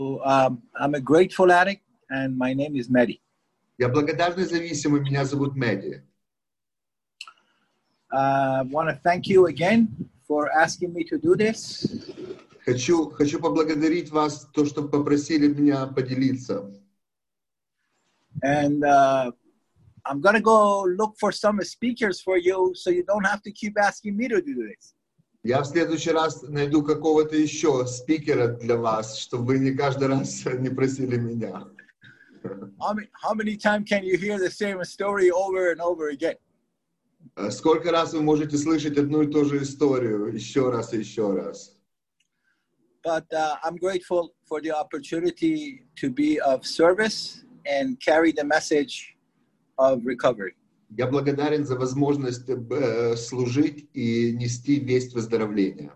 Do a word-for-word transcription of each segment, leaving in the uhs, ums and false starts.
Um, I'm a grateful addict, and my name is Mehdi. Я благодарный зависимый, меня зовут Mehdi. I uh, want to thank you again for asking me to do this. Хочу, хочу поблагодарить вас, то, что попросили меня поделиться. And uh, I'm going to go look for some speakers for you, so you don't have to keep asking me to do this. Я в следующий раз найду какого-то еще спикера для вас, чтобы вы не каждый раз не просили меня. How many, how many times can you hear the same story over and over again? Сколько раз вы можете слышать одну и ту же историю еще раз и еще раз? But uh, I'm grateful for the opportunity to be of service and carry the message of recovery. Я благодарен за возможность э, служить и нести весть выздоровления.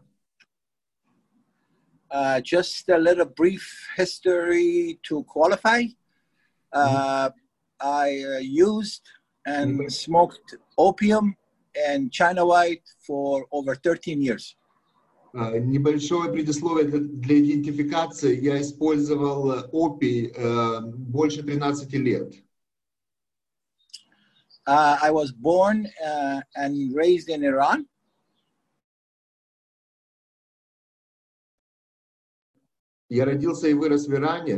Uh, just a little brief history to qualify. Uh, I uh, used and mm-hmm. smoked opium and China White for over thirteen years. Uh, небольшое предисловие для, для идентификации. Я использовал опий uh, больше тринадцати лет. Uh, I was born uh, and raised in Iran. Я родился и вырос в Иране.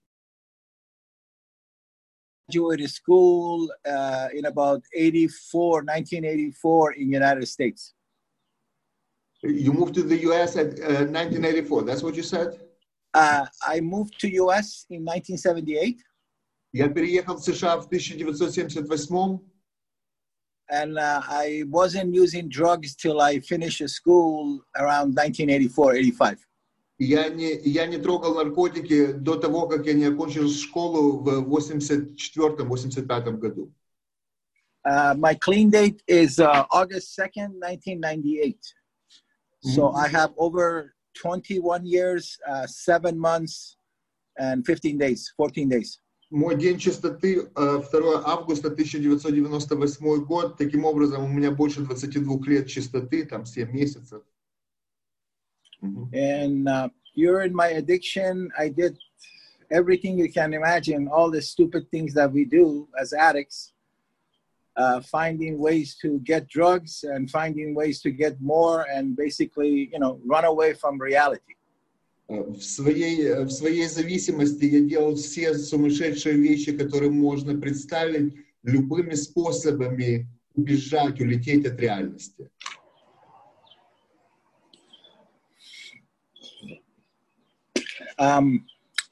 Graduated school uh, in about eighty-four, nineteen eighty-four in United States. You moved to the U S at uh, nineteen eighty-four. That's what you said? Uh, I moved to U S in nineteen seventy-eight. Я переехал в США в тысяча девятьсот семьдесят восьмом. And uh, I wasn't using drugs till I finished school around nineteen eighty-four, eighty-five. Я не, я не трогал наркотики до того, как я не окончил школу в восемьдесят четвёртом восемьдесят пятом году. Uh, my clean date is uh, August second, nineteen ninety-eight. Mm-hmm. So I have over twenty-one years, uh, seven months, and fifteen days, fourteen days. Мой день чистоты второго августа тысяча девятьсот девяносто восьмой год. Таким образом, у меня больше двадцати двух лет чистоты, там семь месяцев. Mm-hmm. And uh, during my addiction, I did everything you can imagine, all the stupid things that we do as addicts, uh, finding ways to get drugs and finding ways to get more and basically, you know, run away from reality. В своей, в своей зависимости я делал все сумасшедшие вещи, которые можно представить, любыми способами убежать, улететь от реальности. Um,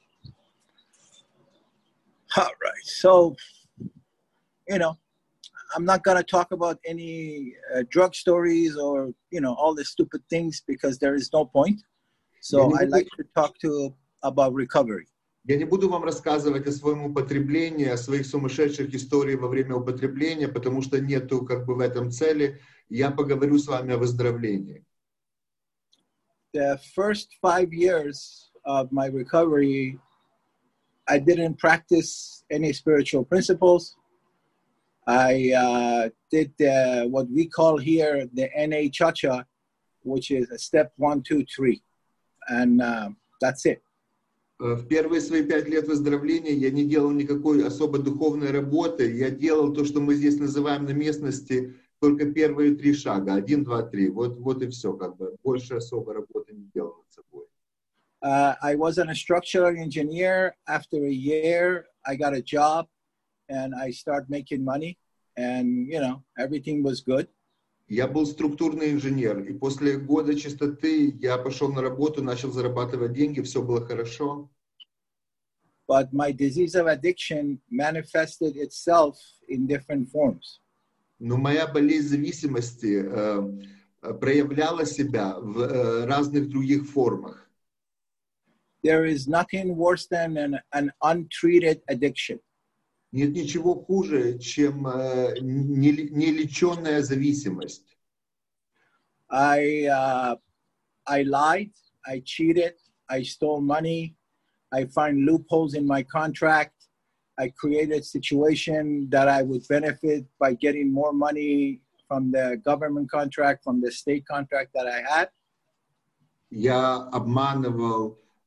all right, so, you know, I'm not going to talk about any uh, drug stories or, you know, all the stupid things because there is no point. So I like to talk to about recovery. Я не буду вам рассказывать о своем употреблении, о своих сумасшедших историях во время употребления, потому что нету как бы в этом цели. Я поговорю с вами о выздоровлении. The first five years of my recovery, I didn't practice any spiritual principles. I uh, did uh, what we call here the N A Cha-Cha, which is a step one, two, three. And uh, that's it. В первые свои пять лет выздоровления я не делал никакой особо духовной работы. Я делал то, что мы здесь называем на местности только первые три шага. Один, два, три. Вот, вот и все. Как бы. Больше особо работы не делал над собой. Uh, I was a structural engineer. After a year, I got a job and I started making money. And, you know, everything was good. Я был структурный инженер, и после года чистоты я пошел на работу, начал зарабатывать деньги, все было хорошо. But my disease of addiction manifested itself in different forms. Но моя болезнь зависимости э, проявляла себя в э, разных других формах. There is nothing worse than an, an untreated addiction. Нет ничего хуже, чем э, нелеченная зависимость. I, uh, I lied, I cheated, I stole money, I find loopholes in my contract, I created a situation that I would benefit by getting more money from the government contract, from the state contract that I had. Я обманывал,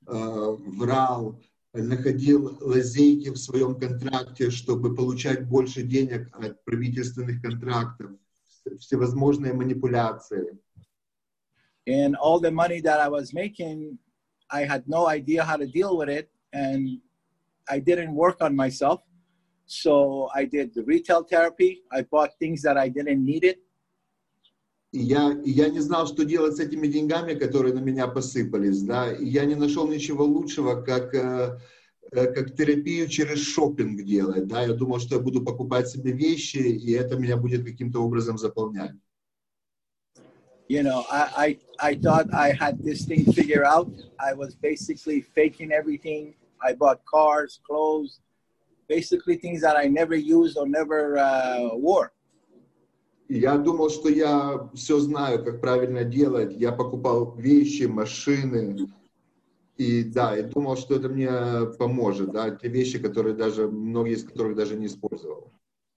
врал, находил лазейки в своем контракте, чтобы получать больше денег от правительственных контрактов, всевозможные манипуляции. And all the money that I was making, I had no idea how to deal with it, and I didn't work on myself. So I did the retail therapy. I bought things that I didn't need it. И я, и я не знал, что делать с этими деньгами, которые на меня посыпались, да, и я не нашел ничего лучшего, как, э, как терапию через шопинг делать, да, я думал, что я буду покупать себе вещи, и это меня будет каким-то образом заполнять. You know, I, I, I thought I had this thing figured out. I was basically faking everything. I bought cars, clothes, basically things that I never used or never uh, wore. Я думал, что я все знаю, как правильно делать. Я покупал вещи, машины. И да, и думал, что это мне поможет. Да, те вещи, которые даже, многие из которых даже не использовал.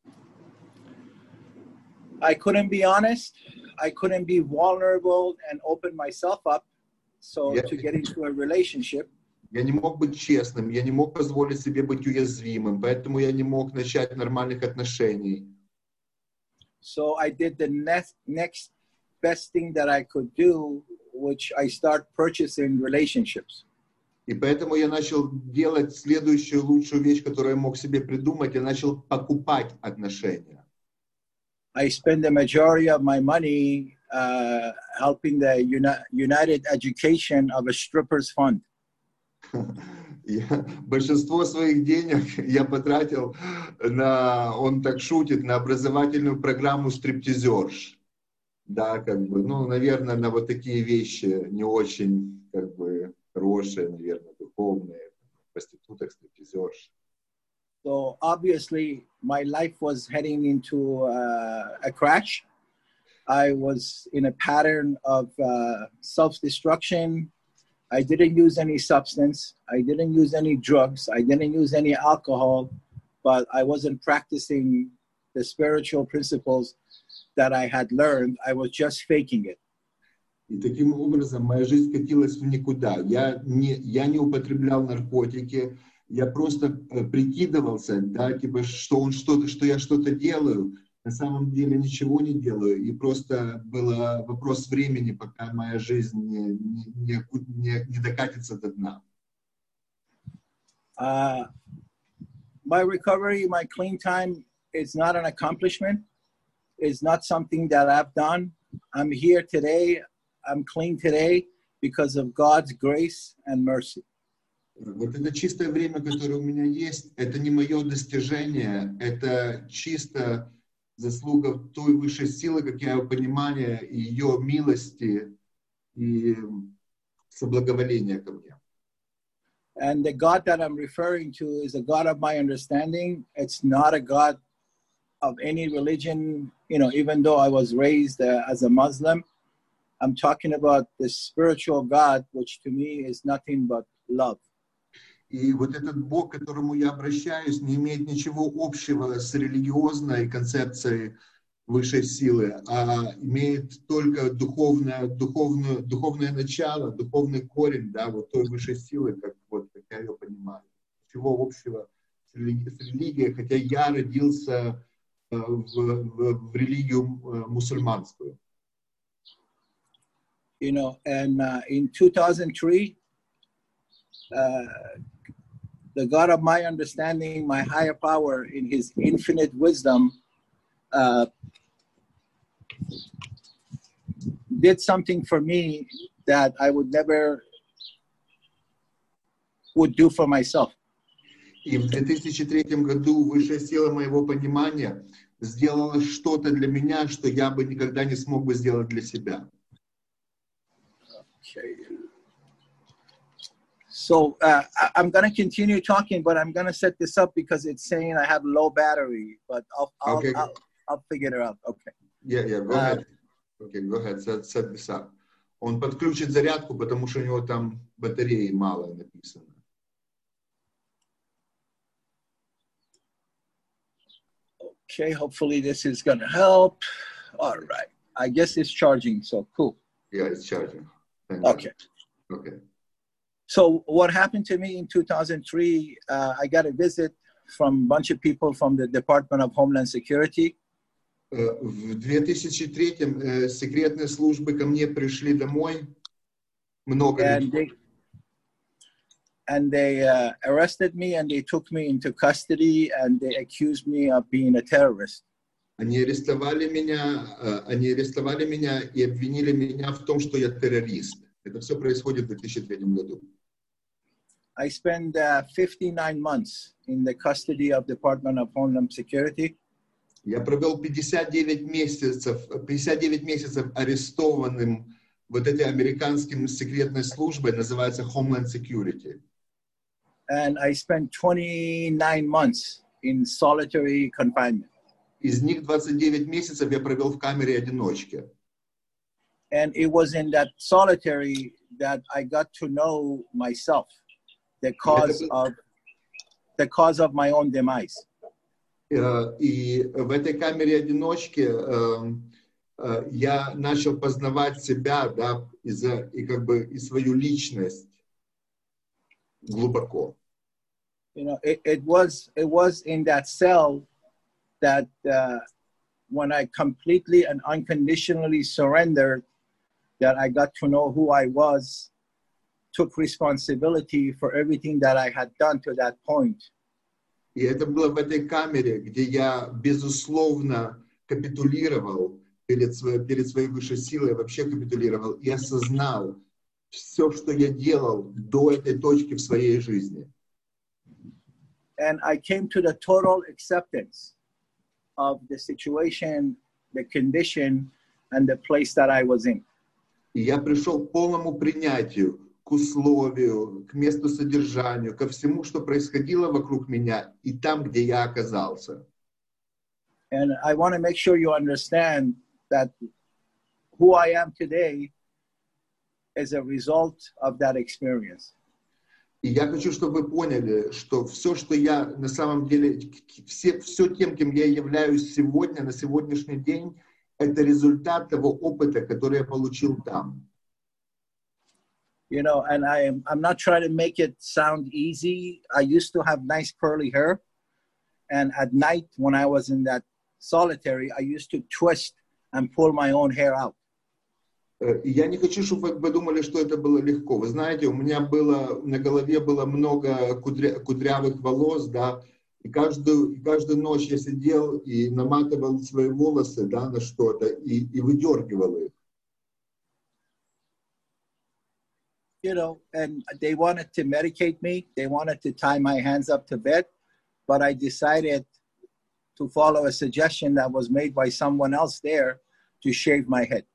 I couldn't be honest. I couldn't be vulnerable and open myself up. So Я, to get into a relationship. Я не мог быть честным. Я не мог позволить себе быть уязвимым. Поэтому я не мог начать нормальных отношений. So I did the next next best thing that I could do, which I start purchasing relationships. И поэтому я начал делать следующую лучшую вещь, которую я мог себе придумать. Я начал покупать отношения. I spend the majority of my money uh, helping the uni- United Education of a strippers fund. Я, большинство своих денег я потратил на, он так шутит, на образовательную программу стриптизерш. Да, как бы, ну, наверное, на вот такие вещи не очень, как бы, хорошие, наверное, духовные, проституток, стриптизерш. So obviously my life was heading into uh, a crash. I was in a pattern of uh, self-destruction. I didn't use any substance. I didn't use any drugs. I didn't use any alcohol, but I wasn't practicing the spiritual principles that I had learned. I was just faking it. И таким образом моя жизнь катилась в никуда. Я не, я не употреблял наркотики. Я просто прикидывался, да, типа, что, он что-то, что я что-то делаю. На самом деле ничего не делаю. И просто был вопрос времени, пока моя жизнь не, не, не, не докатится до дна. Uh, my recovery, my clean time is not an accomplishment. It's not something that I've done. I'm here today. I'm clean today because of God's grace and mercy. Вот это чистое время, которое у меня есть, это не мое достижение, это чисто заслуга той высшей силы, как я его понимаю, и ее милости и соблаговоления ко мне. And the God that I'm referring to is a God of my understanding. It's not a God of any religion, you know, even though I was raised uh, as a Muslim. I'm talking about the spiritual God, which to me is nothing but love. И вот этот Бог, к которому я обращаюсь, не имеет ничего общего с религиозной концепцией высшей силы, а имеет только духовное, духовное, духовное начало, духовный корень, да, вот той высшей силы, как, вот, как я ее понимаю. Ничего общего с религией, хотя я родился в, в, в религию мусульманскую. You know, and uh, in two thousand three, uh, the God of my understanding, my higher power, in His infinite wisdom, uh, did something for me that I would never would do for myself. И в две тысячи третьем году высшая сила моего понимания сделала что-то для меня, что я бы никогда не смог бы сделать для себя. Okay. So uh, I'm going to continue talking, but I'm going to set this up because it's saying I have low battery, but I'll I'll, Okay. I'll, I'll figure it out. Okay. Yeah, yeah, go ahead. Okay, go ahead, set, set this up. Он подключит зарядку, потому что у него там батареи мало написано. Okay, hopefully this is going to help. All right. I guess it's charging, so cool. Yeah, it's charging. Thank Okay. God. Okay. So what happened to me in two thousand three, uh, I got a visit from a bunch of people from the Department of Homeland Security. В две тысячи третьем uh, секретные службы ко мне пришли домой. Много and they, and they uh, arrested me and they took me into custody and they accused me of being a terrorist. Они арестовали меня, uh, они арестовали меня и обвинили меня в том, что я террорист. Это все происходит в две тысячи третьем году. I spent uh, fifty-nine months in the custody of Department of Homeland Security. Я провел пятьдесят девять месяцев, пятьдесят девять месяцев арестованным вот этой американской секретной службой, называется Homeland Security. And I spent twenty-nine months in solitary confinement. Из них двадцать девять месяцев я провел в камере одиночки. And it was in that solitary that I got to know myself, the cause of the cause of my own demise. И в этой камере одиночки я начал познавать себя, да, и, за, и как бы и свою личность глубоко. You know, it, it was it was in that cell that uh, when I completely and unconditionally surrendered, that I got to know who I was, took responsibility for everything that I had done to that point. И это было в этой камере, где я, безусловно, капитулировал перед своей, перед своей высшей силой, вообще капитулировал и осознал все, что я делал до этой точки в своей жизни. And I came to the total acceptance of the situation, the condition, and the place that I was in. И я пришел к полному принятию, к условию, к месту содержанию, ко всему, что происходило вокруг меня и там, где я оказался. And I want to make sure you understand that who I am today is a result of that experience. И я хочу, чтобы вы поняли, что все, что я на самом деле, все, все тем, кем я являюсь сегодня, на сегодняшний день, это результат того опыта, который я получил там. You know, and I am, I'm not trying to make it sound easy. I used to have nice curly hair. And at night, when I was in that solitary, I used to twist and pull my own hair out. Я не хочу, чтобы вы подумали, что это было легко. Вы знаете, у меня было, на голове было много кудря, кудрявых волос, да, и каждую, и каждую ночь я сидел и наматывал свои волосы, да, на что-то, и, и выдергивал их. You know, and they wanted to medicate me. They wanted to tie my hands up to bed, but I decided to follow a suggestion that was made by someone else there to shave my head.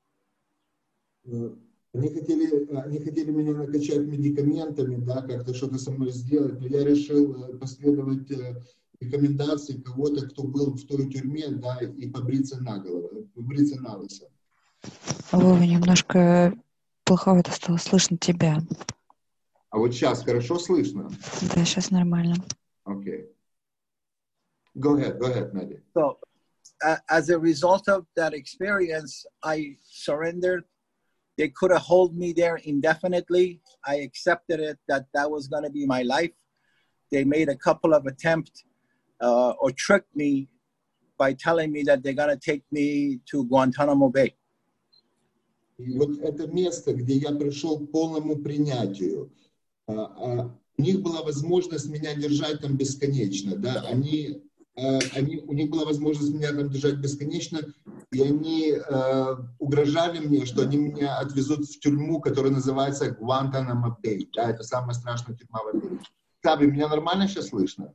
Они хотели, они хотели меня накачать медикаментами, да, как-то что-то со мной сделать, но я решил последовать рекомендации кого-то, кто был в той тюрьме, да, и побриться наголо, побриться на лысо. Вова, немножко плоховато стало слышно тебя. А вот сейчас хорошо слышно? Да, сейчас нормально. Okay. Go ahead, go ahead, Maddie. So, uh, as a result of that experience, I surrendered. They could have held me there indefinitely. I accepted it, that that was going to be my life. They made a couple of attempts uh, or tricked me by telling me that they're going to take me to Guantanamo Bay. И вот это место, где я пришел к полному принятию, а, а, у них была возможность меня держать там бесконечно, да, они, а, они, у них была возможность меня там держать бесконечно, и они а, угрожали мне, что они меня отвезут в тюрьму, которая называется Guantanamo Bay, да, это самая страшная тюрьма в Америке. Саби, меня нормально сейчас слышно?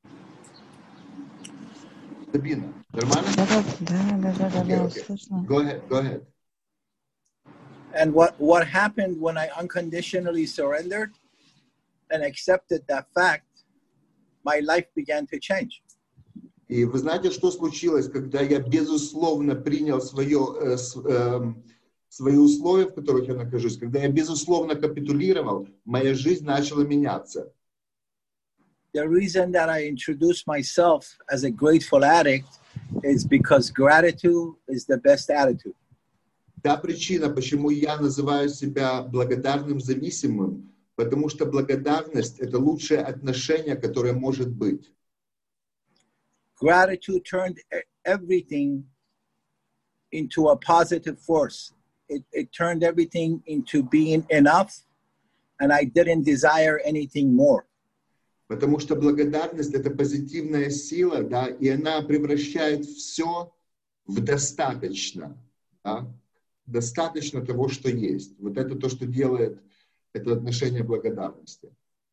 Сабина, нормально? Да, да, да, да, да, Okay, да, okay. слышно. Go ahead, go ahead. And what, what happened when I unconditionally surrendered and accepted that fact, my life began to change. И вы знаете, что случилось, когда я безусловно принял свое, э, с, э, свои условия, в которых я нахожусь, когда я безусловно капитулировал, моя жизнь начала меняться. The reason that I introduced myself as a grateful addict is because gratitude is the best attitude. Та причина, почему я называю себя благодарным зависимым, Потому что благодарность — это лучшее отношение, которое может быть. Gratitude turned everything into a positive force. It, it turned everything into being enough, and I didn't desire anything more. Потому что благодарность — это позитивная сила, да, и она превращает все в достаточно, да, достаточно того, что есть. Вот это то, что делает это отношение благодарности.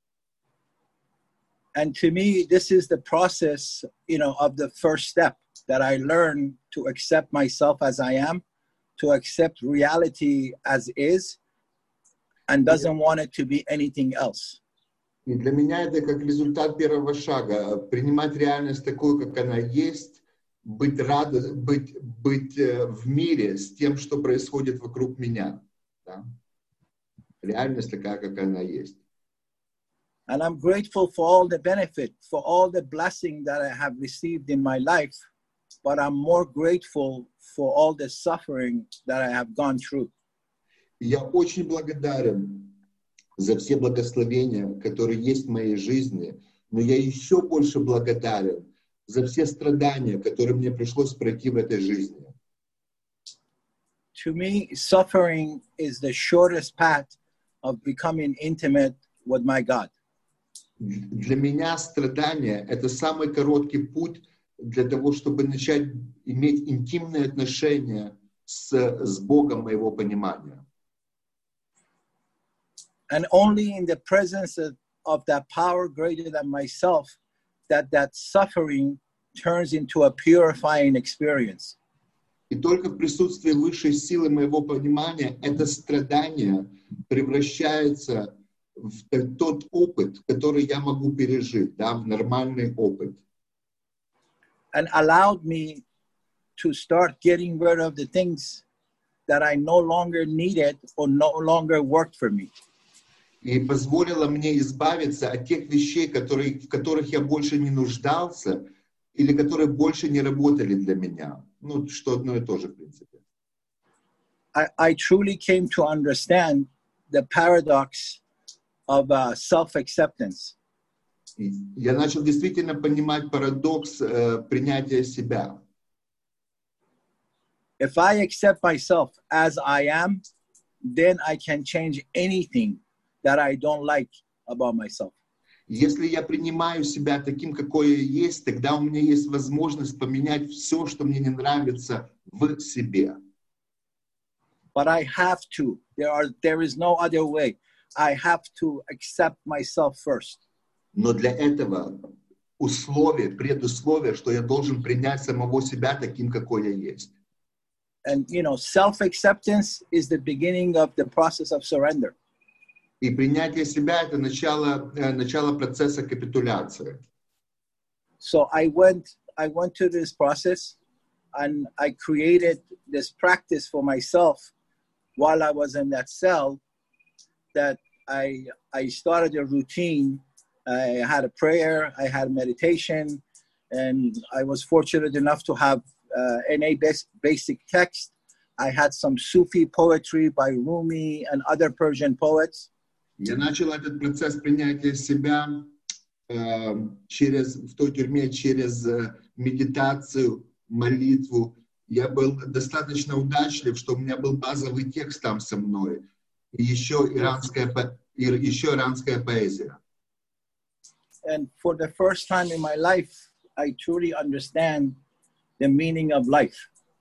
And to me, this is the process, you know, of the first step that I learned to accept myself as I am, to accept reality as is, and doesn't want it to be anything else. И для меня это как результат первого шага. Принимать реальность такой, как она есть, быть рад, быть, быть в мире с тем, что происходит вокруг меня. Да? Реальность такая, как она есть. And I'm grateful for all the benefit, for all the blessing that I have received in my life, but I'm more grateful for all the suffering that I have gone through. Я очень благодарен за все благословения, которые есть в моей жизни, но я еще больше благодарен за все страдания, которые мне пришлось пройти в этой жизни. To me, suffering is the shortest path of becoming intimate with my God. Для меня страдания — это самый короткий путь для того, чтобы начать иметь интимные отношения с, с Богом моего понимания. And only in the presence of, of that power greater than myself, that that suffering turns into a purifying experience. И только в присутствии высшей силы моего понимания это страдание превращается в тот опыт, который я могу пережить, да, в нормальный опыт. And allowed me to start getting rid of the things that I no longer needed or no longer worked for me. И позволило мне избавиться от тех вещей, которые, в которых я больше не нуждался или которые больше не работали для меня. Ну, что одно и то же, в принципе. I, I truly came to understand the paradox of uh, self-acceptance. Я начал действительно понимать парадокс э, принятия себя. If I accept myself as I am, then I can change anything that I don't like about myself. Если я принимаю себя таким, какой я есть, тогда у меня есть возможность поменять все, что мне не нравится в себе. But I have to. There are. There is no other way. I have to accept myself first. Но для этого условие, предусловие, что я должен принять самого себя таким, какой я есть. And you know, self-acceptance is the beginning of the process of surrender. И принятие себя — это начало, начало процесса капитуляции. So I went, I went to this process, and I created this practice for myself while I was in that cell. That I, I started a routine. I had a prayer, I had meditation, and I was fortunate enough to have uh, N A basic text. I had some Sufi poetry by Rumi and other Persian poets. Я начал этот процесс принятия себя э, через, в той тюрьме через э, медитацию, молитву. Я был достаточно удачлив, что у меня был базовый текст там со мной. И еще иранская, и еще иранская поэзия. And for the first time in my life, I truly understand the meaning of life.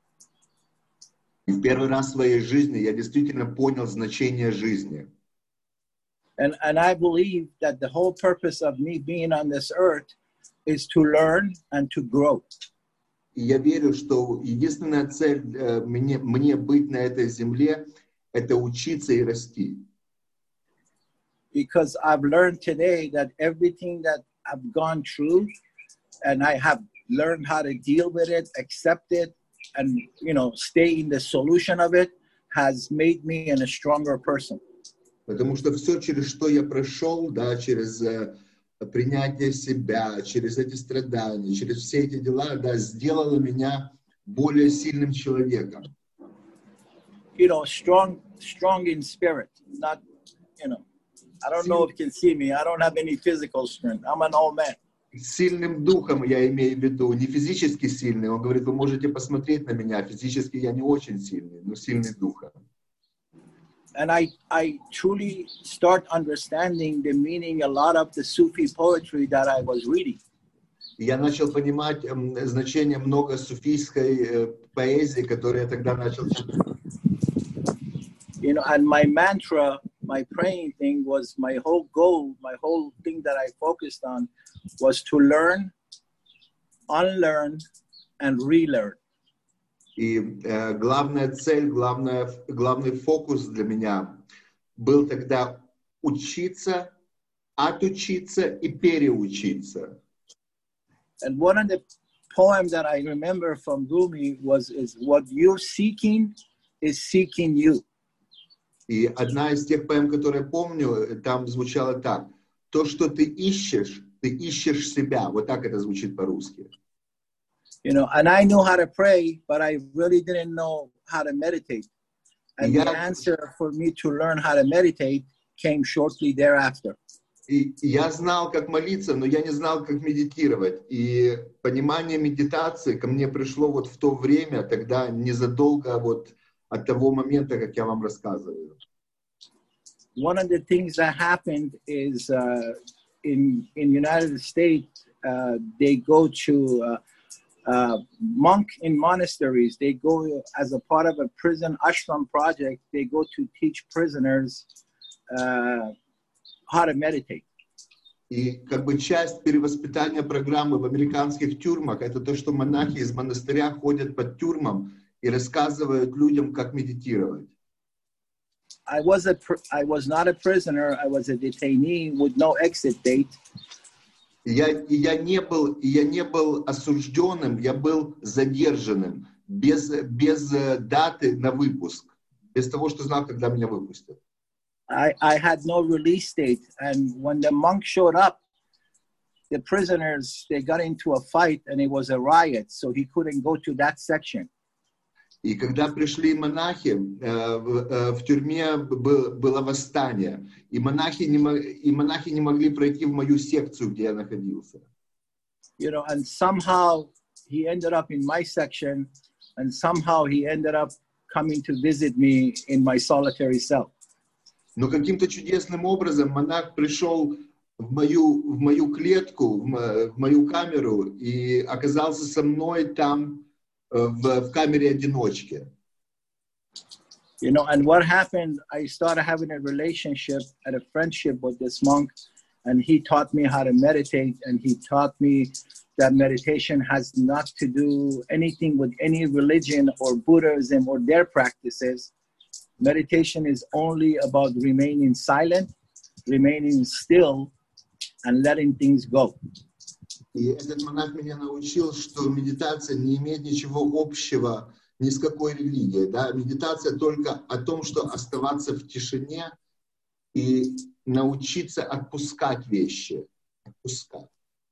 И в первый раз в своей жизни я действительно понял значение жизни. And, and I believe that the whole purpose of me being on this earth is to learn and to grow. И я верю, что единственная цель э, мне, мне быть на этой земле — это учиться и расти. Because I've learned today that everything that I've gone through, and I have learned how to deal with it, accept it, and you know, stay in the solution of it, has made me a stronger person. Потому что все, через что я прошел, да, через э, принятие себя, через эти страдания, через все эти дела, да, сделало меня более сильным человеком. You know, strong, strong in spirit, not, you know. I don't know if you can see me. I don't have any physical strength. I'm an old man. Сильным духом я имею в виду, не физически сильный. Он говорит, вы можете посмотреть на меня. Физически я не очень сильный, но сильный духом. And I, I truly start understanding the meaning a lot of the Sufi poetry that I was reading. Я начал понимать э, значение много суфийской э, поэзии, которую я тогда начал читать. You know, and my mantra, my praying thing was my whole goal, my whole thing that I focused on was to learn, unlearn, and relearn. И э, главная цель, главная, главный фокус для меня был тогда учиться, отучиться и переучиться. And one of the poems that I remember from Rumi was, is what you're seeking is seeking you. И одна из тех поэм, которые я помню, там звучало так. То, что ты ищешь, ты ищешь себя. Вот так это звучит по-русски. You know, and I knew how to pray, but I really didn't know how to meditate. And Я, the answer for me to learn how to meditate came shortly thereafter. И я знал, как молиться, но я не знал, как медитировать. И понимание медитации ко мне пришло вот в то время, тогда незадолго вот от того момента, как я вам рассказываю. One of the things that happened is uh, in in United States, uh, they go to uh, uh, monk in monasteries. They go as a part of a prison ashram project. They go to teach prisoners uh, how to meditate. И как бы часть перевоспитания программы в американских тюрьмах это то, что монахи из монастыря ходят по тюрьмам и рассказывают людям, как медитировать. I was a I was not a prisoner. I was a detainee with no exit date. Я, я не был, я не был осужденным, я был задержанным, без, без даты на выпуск, без того, что знал, когда меня выпустят. I, I had no release date, and when the monk showed up, the prisoners, they got into a fight, and it was a riot, so he couldn't go to that section. И когда пришли монахи, в, в тюрьме было восстание, и монахи, не, и монахи не могли пройти в мою секцию, где я находился. You know, and somehow he ended up in my section, and somehow he ended up coming to visit me in my solitary cell. Но каким-то чудесным образом монах пришел в мою, в мою клетку, в мою камеру и оказался со мной там, в, в камере одиночки. You know, and what happened, I started having a relationship and a friendship with this monk, and he taught me how to meditate, and he taught me that meditation has not to do anything with any religion or Buddhism or their practices. Meditation is only about remaining silent, remaining still, and letting things go. И этот монах меня научил, что медитация не имеет ничего общего ни с какой религией. Да? Медитация только о том, что оставаться в тишине и научиться отпускать вещи. Отпускать.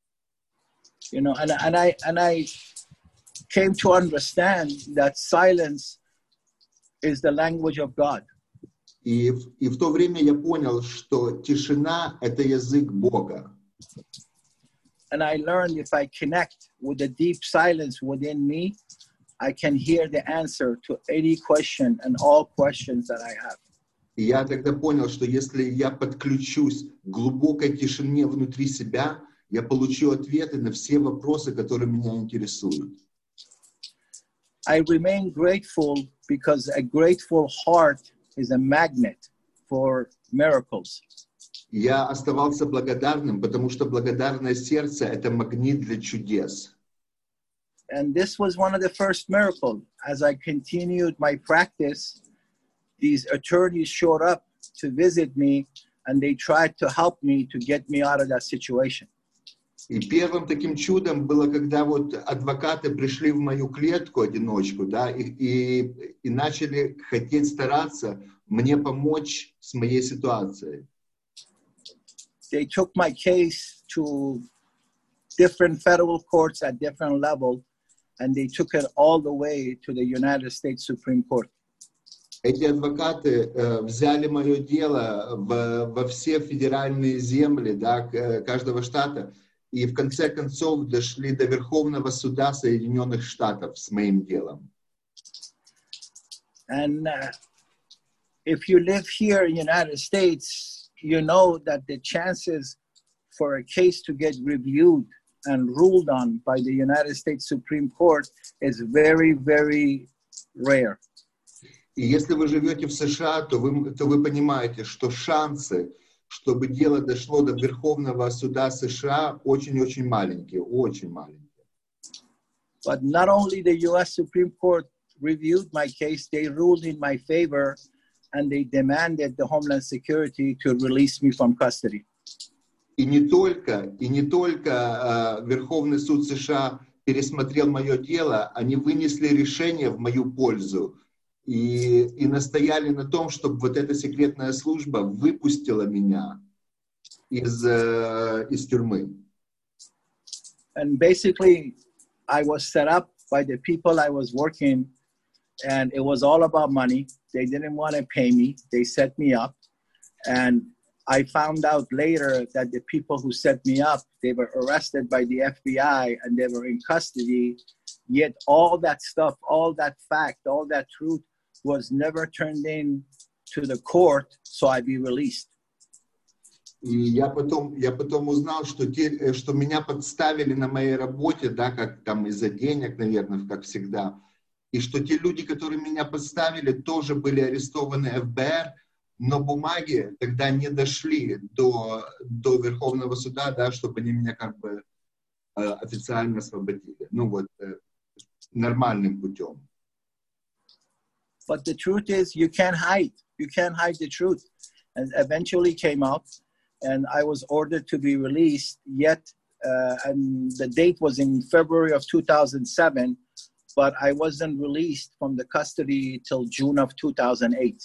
You know, and, and, I, and I came to understand that silence is the language of God. И, и в то время я понял, что тишина — это язык Бога. And I learned if I connect with the deep silence within me, I can hear the answer to any question and all questions that I have. И я тогда понял, что если я подключусь к глубокой тишине внутри себя, я получу ответы на все вопросы, которые меня интересуют. I remain grateful because a grateful heart is a magnet for miracles. Я оставался благодарным, потому что благодарное сердце — это магнит для чудес. And this was one of the first miracles. As I continued my practice, these attorneys showed up to visit me, and they tried to help me to get me out of that situation. И первым таким чудом было, когда вот адвокаты пришли в мою клетку, одиночку, да, и, и, и начали хотеть стараться мне помочь с моей ситуацией. They took my case to different federal courts at different levels, and they took it all the way to the United States Supreme Court. Эти адвокаты э, взяли мое дело в, во все федеральные земли, да, каждого штата, и в конце концов дошли до Верховного суда Соединенных Штатов с моим делом. And uh, if you live here in the United States, you know that the chances for a case to get reviewed and ruled on by the United States Supreme Court is very, very rare. И если вы живете в США, то вы, то вы понимаете, что шансы, чтобы дело дошло до Верховного суда США, очень-очень маленькие, очень маленькие. But not only the U S Supreme Court reviewed my case, they ruled in my favor, and they demanded the Homeland Security to release me from custody. И не только, и не только э, Верховный суд США пересмотрел мое дело, они вынесли решение в мою пользу и, и настояли на том, чтобы вот эта секретная служба выпустила меня из, э, из тюрьмы. And basically, I was set up by the people I was working, and it was all about money. They didn't want to pay me. They set me up, and I found out later that the people who set me up, they were arrested by the F B I and they were in custody. Yet all that stuff, all that fact, all that truth was never turned in to the court, so I'd be released. И я потом, я потом узнал, что, те, что меня подставили на моей работе, да, как там из-за денег, наверное, как всегда. И что те люди, которые меня подставили, тоже были арестованы эф бэ эр, но бумаги тогда не дошли до, до Верховного суда, да, чтобы они меня как бы э, официально освободили. Ну вот, э, нормальным путем. But the truth is, you can't hide. You can't hide the truth. And eventually came out, and I was ordered to be released, yet, uh, and the date was in February of two thousand seven, but I wasn't released from the custody till June of two thousand eight.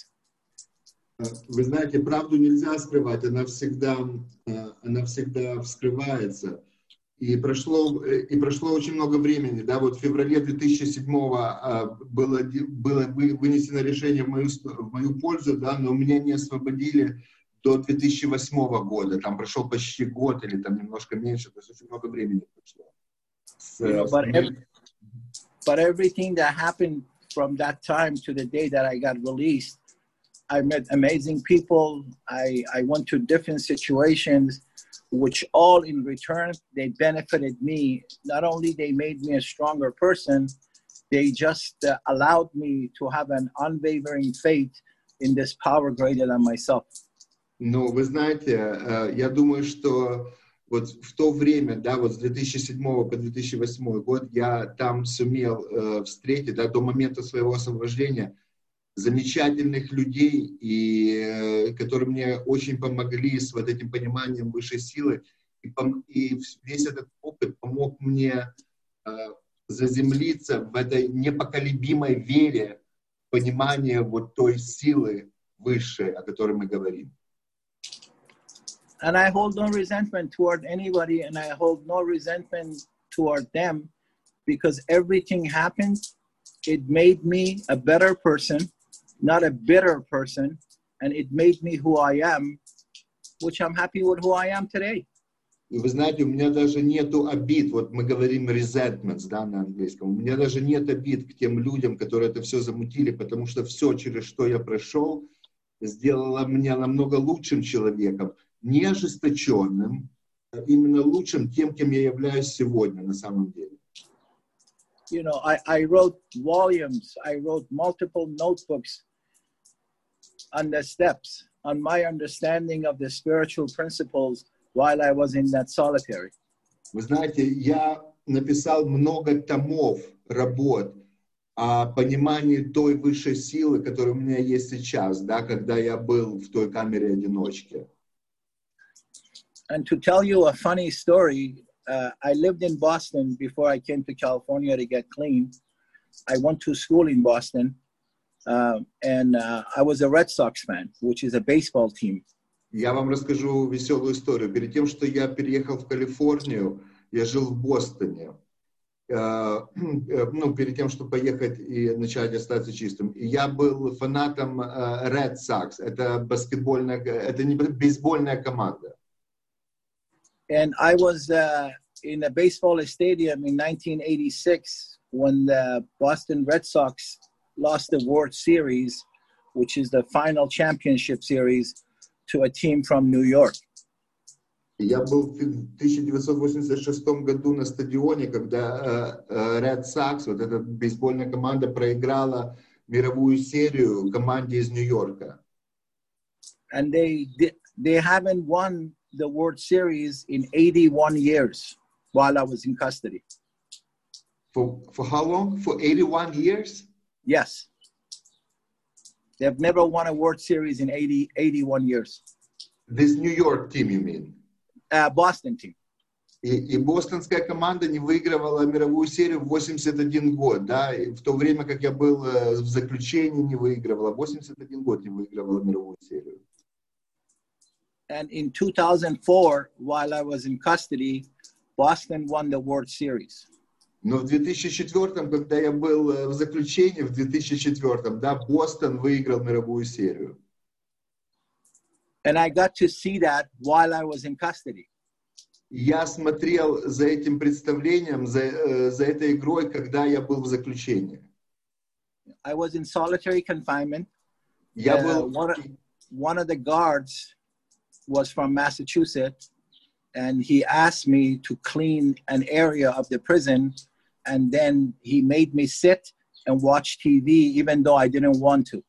Вы знаете, правду нельзя скрывать, она всегда, она всегда вскрывается. И прошло, и прошло очень много времени, да, вот в феврале две тысячи седьмого было, было вынесено решение в мою, в мою пользу, да, но меня не освободили до две тысячи восьмого года, там прошел почти год или там немножко меньше, то есть очень много времени прошло. С, you know, but, every, but everything that happened from that time to the day that I got released, I met amazing people. I, I went to different situations, which all in return, they benefited me. Not only they made me a stronger person, they just uh, allowed me to have an unwavering faith in this power greater than myself. Ну, вы знаете, я думаю, что вот в то время, да, вот с две тысячи седьмого по две тысячи восьмой год я там сумел э, встретить, да, до момента своего освобождения, замечательных людей, и, э, которые мне очень помогли с вот этим пониманием высшей силы. И, пом- и весь этот опыт помог мне э, заземлиться в этой непоколебимой вере, понимании вот той силы высшей, о которой мы говорим. And I hold no resentment toward anybody, and I hold no resentment toward them, because everything happened. It made me a better person, not a bitter person, and it made me who I am, which I'm happy with who I am today. И вы знаете, у меня даже нету обид, вот мы говорим resentments, да, на английском, у меня даже нет обид к тем людям, которые это все замутили, потому что все, через что я прошел, сделало меня намного лучшим человеком, не ожесточенным, а именно лучшим тем, кем я являюсь сегодня на самом деле. You know, I, I wrote volumes, I wrote multiple notebooks on the steps, on my understanding of the spiritual principles while I was in that solitary. Вы знаете, я написал много томов работ о понимании той высшей силы, которая у меня есть сейчас, да, когда я был в той камере одиночки. And to tell you a funny story, uh, I lived in Boston before I came to California to get clean. I went to school in Boston, uh, and uh, I was a Red Sox fan, which is a baseball team. Я вам расскажу веселую историю. Перед тем, что я переехал в Калифорнию, я жил в Бостоне. ну, перед тем, чтобы поехать и начать остаться чистым. И я был фанатом Red Sox. Это баскетбольная, это не бейсбольная команда. And I was uh, in a baseball stadium in nineteen eighty-six when the Boston Red Sox lost the World Series, which is the final championship series, to a team from New York. Я был в тысяча девятьсот восемьдесят шестом году на стадионе, когда uh, Red Sox, вот эта бейсбольная команда, проиграла мировую серию команде из Нью-Йорка. And they they haven't won the World Series in eighty-one years while I was in custody. For for how long? For eighty-one years? Yes. They've never won a World Series in eighty, eighty-one years. This New York team, you mean? Uh, Boston team. И, и бостонская команда не выигрывала мировую серию в восемьдесят один год, да, и в то время, как я был в заключении, не выигрывала, восемьдесят один год не выигрывала мировую серию. And in two thousand four, while I was in custody, Boston won the World Series. Но в две тысячи четвёртом, когда я был в заключении, в две тысячи четвёртом, да, Бостон выиграл мировую серию. And I got to see that while I was in custody. Я смотрел за этим представлением, за, за этой игрой, когда я был в заключении. I was in solitary confinement. Я uh, был... one, of, one of the guards was from Massachusetts, and he asked me to clean an area of the prison, and then he made me sit and watch T V, even though I didn't want to.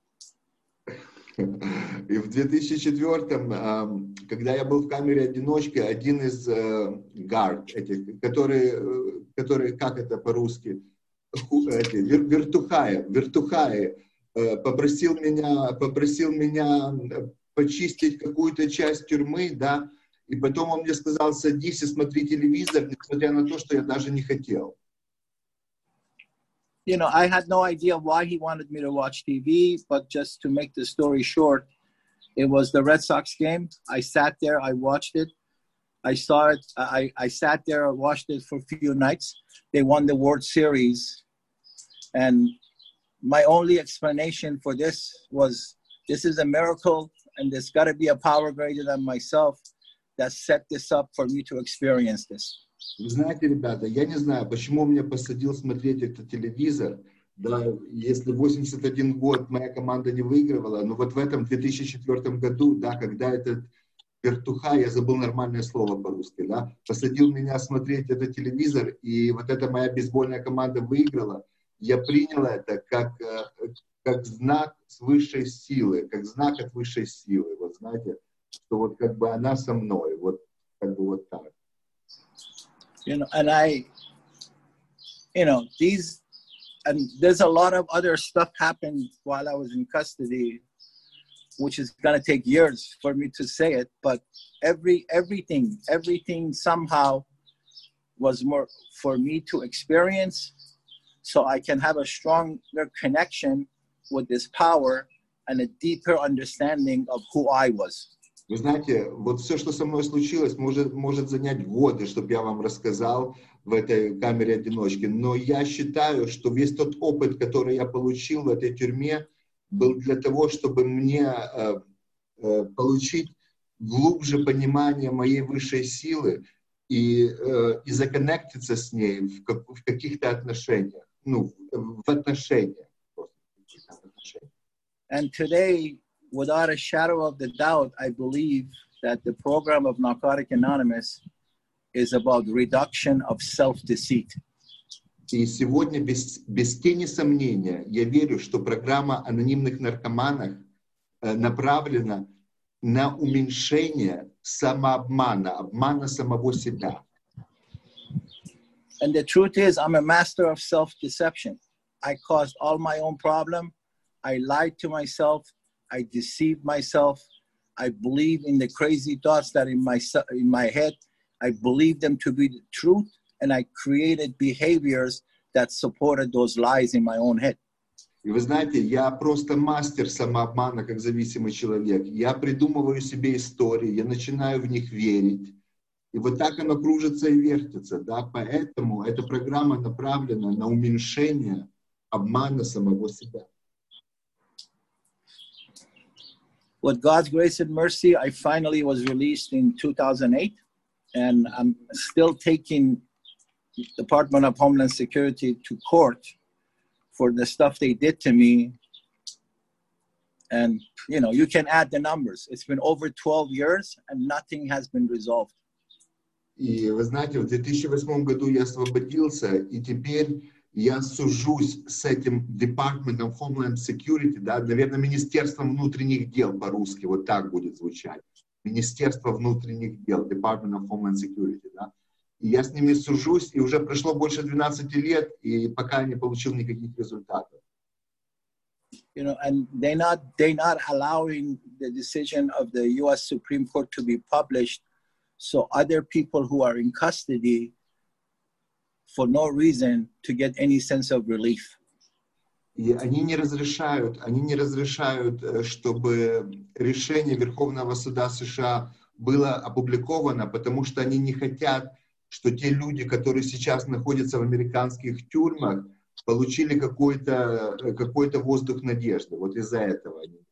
И в две тысячи четвёртом, когда я был в камере одиночки, один из гард, этих, которые, которые, как это по-русски, эти, вертухаи, вертухаи, попросил меня, попросил меня почистить какую-то часть тюрьмы, да, и потом он мне сказал: садись и смотри телевизор, несмотря на то, что я даже не хотел. You know, I had no idea why he wanted me to watch T V, but just to make the story short, it was the Red Sox game. I sat there, I watched it. I saw it, I, I sat there, I watched it for a few nights. They won the World Series. And my only explanation for this was, this is a miracle, and there's got to be a power greater than myself that set this up for me to experience this. Вы знаете, ребята, я не знаю, почему меня посадил смотреть этот телевизор, да, если восемьдесят один год моя команда не выигрывала, но вот в этом две тысячи четвёртом году, да, когда этот вертуха, я забыл нормальное слово по-русски, да, посадил меня смотреть этот телевизор, и вот эта моя бейсбольная команда выиграла, я принял это как, как знак с высшей силы, как знак от высшей силы, вот знаете, что вот как бы она со мной, вот как бы вот так. You know, and I, you know, these, and there's a lot of other stuff happened while I was in custody, which is going to take years for me to say it, but every, everything, everything somehow was more for me to experience, so I can have a stronger connection with this power and a deeper understanding of who I was. Вы знаете, вот все, что со мной случилось, может, может занять годы, чтобы я вам рассказал в этой камере одиночки. Но я считаю, что весь тот опыт, который я получил в этой тюрьме, был для того, чтобы мне э, э, получить глубже понимание моей высшей силы и, э, и законнектиться с ней в, как, в каких-то отношениях. Ну, в отношениях. And today, without a shadow of the doubt, I believe that the program of Narcotics Anonymous is about reduction of self-deceit. И сегодня, без, без тени сомнения, я верю, что программа анонимных наркоманов э, направлена на уменьшение самообмана, обмана самого себя. And the truth is, I'm a master of self-deception. I caused all my own problem. I lied to myself. I deceived myself. I believe in the crazy thoughts that in my in my head. I believed them to be the truth, and I created behaviors that supported those lies in my own head. И вы знаете, я просто мастер самообмана, как зависимый человек. Я придумываю себе истории, я начинаю в них верить. И вот так оно кружится и вертится, да, поэтому эта программа направлена на уменьшение обмана самого себя. With God's grace and mercy, I finally was released in two thousand eight, and I'm still taking Department of Homeland Security to court for the stuff they did to me. And, you know, you can add the numbers. It's been over twelve years, and nothing has been resolved. И вы знаете, в две тысячи восьмом году я освободился, и теперь я сужусь с этим Department of Homeland Security, да, наверное, Министерством внутренних дел по-русски, вот так будет звучать. Министерство внутренних дел, Department of Homeland Security, да. И я с ними сужусь, и уже прошло больше двенадцати лет, и пока не получил никаких результатов. You know, and they're not, they're not allowing the decision of the U S Supreme Court to be published, so other people who are in custody for no reason to get any sense of relief. И они не разрешают, они не разрешают, чтобы решение Верховного суда США было опубликовано, потому что они не хотят, что те люди, которые сейчас находятся в американских тюрьмах, получили какой-то, какой-то воздух надежды. Вот из-за этого они.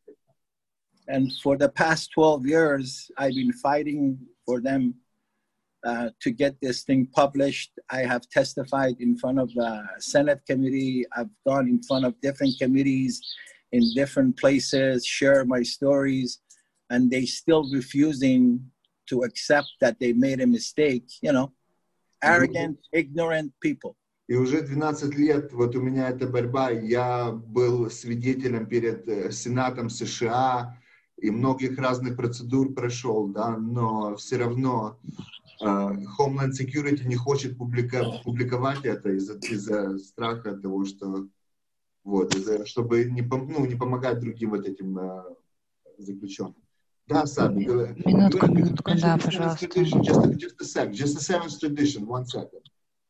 And for the past twelve years, I've been fighting for them uh, to get this thing published. I have testified in front of the Senate committee. I've gone in front of different committees in different places, share my stories, and they still refusing to accept that they made a mistake, you know, arrogant, ignorant people. И уже двенадцать лет вот у меня эта борьба. Я был свидетелем перед Сенатом США и многих разных процедур прошел, да, но все равно uh, Homeland Security не хочет публика, публиковать это из-за, из-за страха того, что вот, из-за, чтобы не, ну, не помогать другим вот этим uh, заключенным. Да, Саби. Минутку, минутку, да, пожалуйста. Just, just a sec, just a seventh tradition, one second.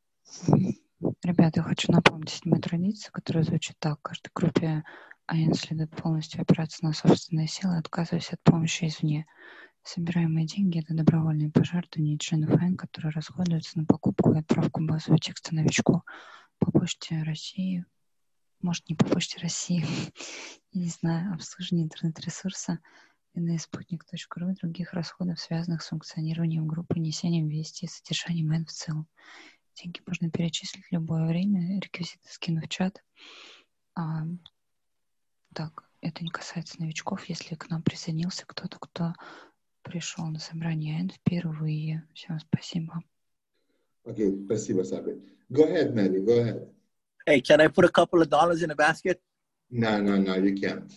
Ребята, я хочу напомнить седьмую традицию, которая звучит так. Каждой группе АИН следует полностью опираться на собственные силы, отказываясь от помощи извне. Собираемые деньги — это добровольные пожертвования членов АИН, которые расходуются на покупку и отправку базового текста новичку по почте России. Может, не по почте России, я не знаю, обслуживание интернет-ресурса эн эс спутник точка ру и других расходов, связанных с функционированием группы, несением вести и содержанием АИН в целом. Деньги можно перечислить в любое время, реквизиты скину в чат. А, так, это не касается новичков, если к нам присоединился кто-то, кто пришел на собрание АИН впервые. Всем спасибо. Окей, okay, спасибо, Саби. Go ahead, Mary, go ahead. Hey, can I put a couple of dollars in a basket? No, no, no, you can't.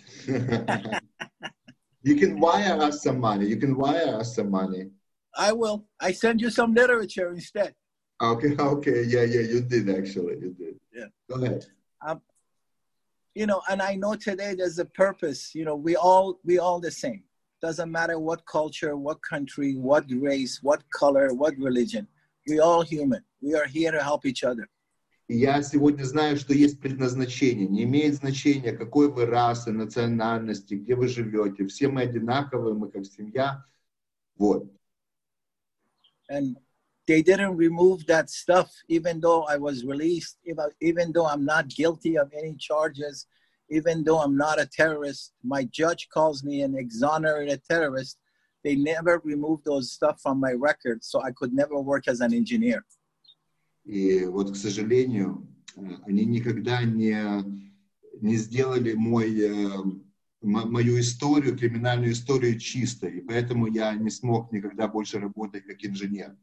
You can wire us some money. You can wire us some money. I will. I send you some literature instead. Okay, okay, yeah, yeah, you did actually, you did. Yeah. Go ahead. Um, you know, and I know today there's a purpose. You know, we all we all the same. Doesn't matter what culture, what country, what race, what color, what religion. We all human. We are here to help each other. Я сегодня знаю, что есть предназначение. Не имеет значения, какой вы расы, национальности, где вы живете. Все мы одинаковые, мы как семья. Вот. And they didn't remove that stuff, even though I was released, even though I'm not guilty of any charges, even though I'm not a terrorist. My judge calls me an exonerated terrorist. They never removed those stuff from my record, so I could never work as an engineer. И вот, к сожалению, они никогда не, не сделали мой, мою историю, криминальную историю чистой, и поэтому я не смог никогда больше работать как инженер.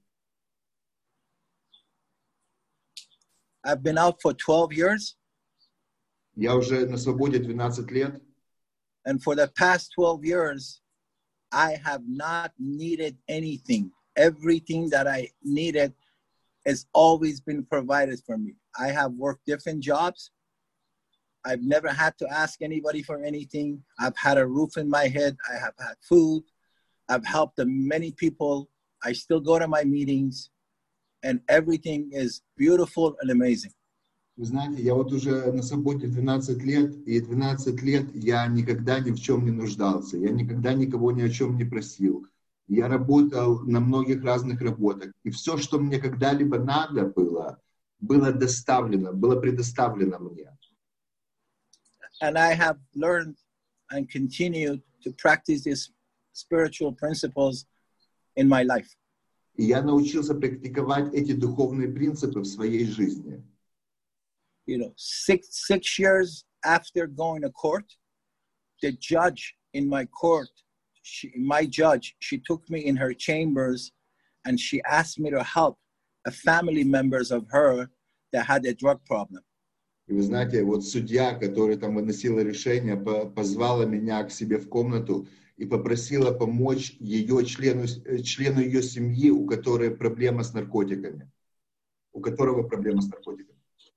I've been out for twelve years. Я уже на свободе двенадцать лет. And for the past twelve years, I have not needed anything. Everything that I needed has always been provided for me. I have worked different jobs. I've never had to ask anybody for anything. I've had a roof in my head. I have had food. I've helped many people. I still go to my meetings. And everything is beautiful and amazing. Вы знаете, я вот уже на свободе двенадцать лет, и двенадцать лет я никогда ни в чем не нуждался. Я никогда никого ни о чем не просил. Я работал на многих разных работах. И все, что мне когда-либо надо было, было доставлено, было предоставлено мне. And I have learned and continued to practice these spiritual principles in my life. И я научился практиковать эти духовные принципы в своей жизни. You know, six, six years after going to court, the judge in my court, she, my judge, she took me in her chambers and she asked me to help a family members of her that had a drug problem. И вы знаете, вот судья, который там выносила решение, позвала меня к себе в комнату и попросила помочь ее члену, члену ее семьи, у которой проблема с наркотиками, у которого проблема с наркотиками.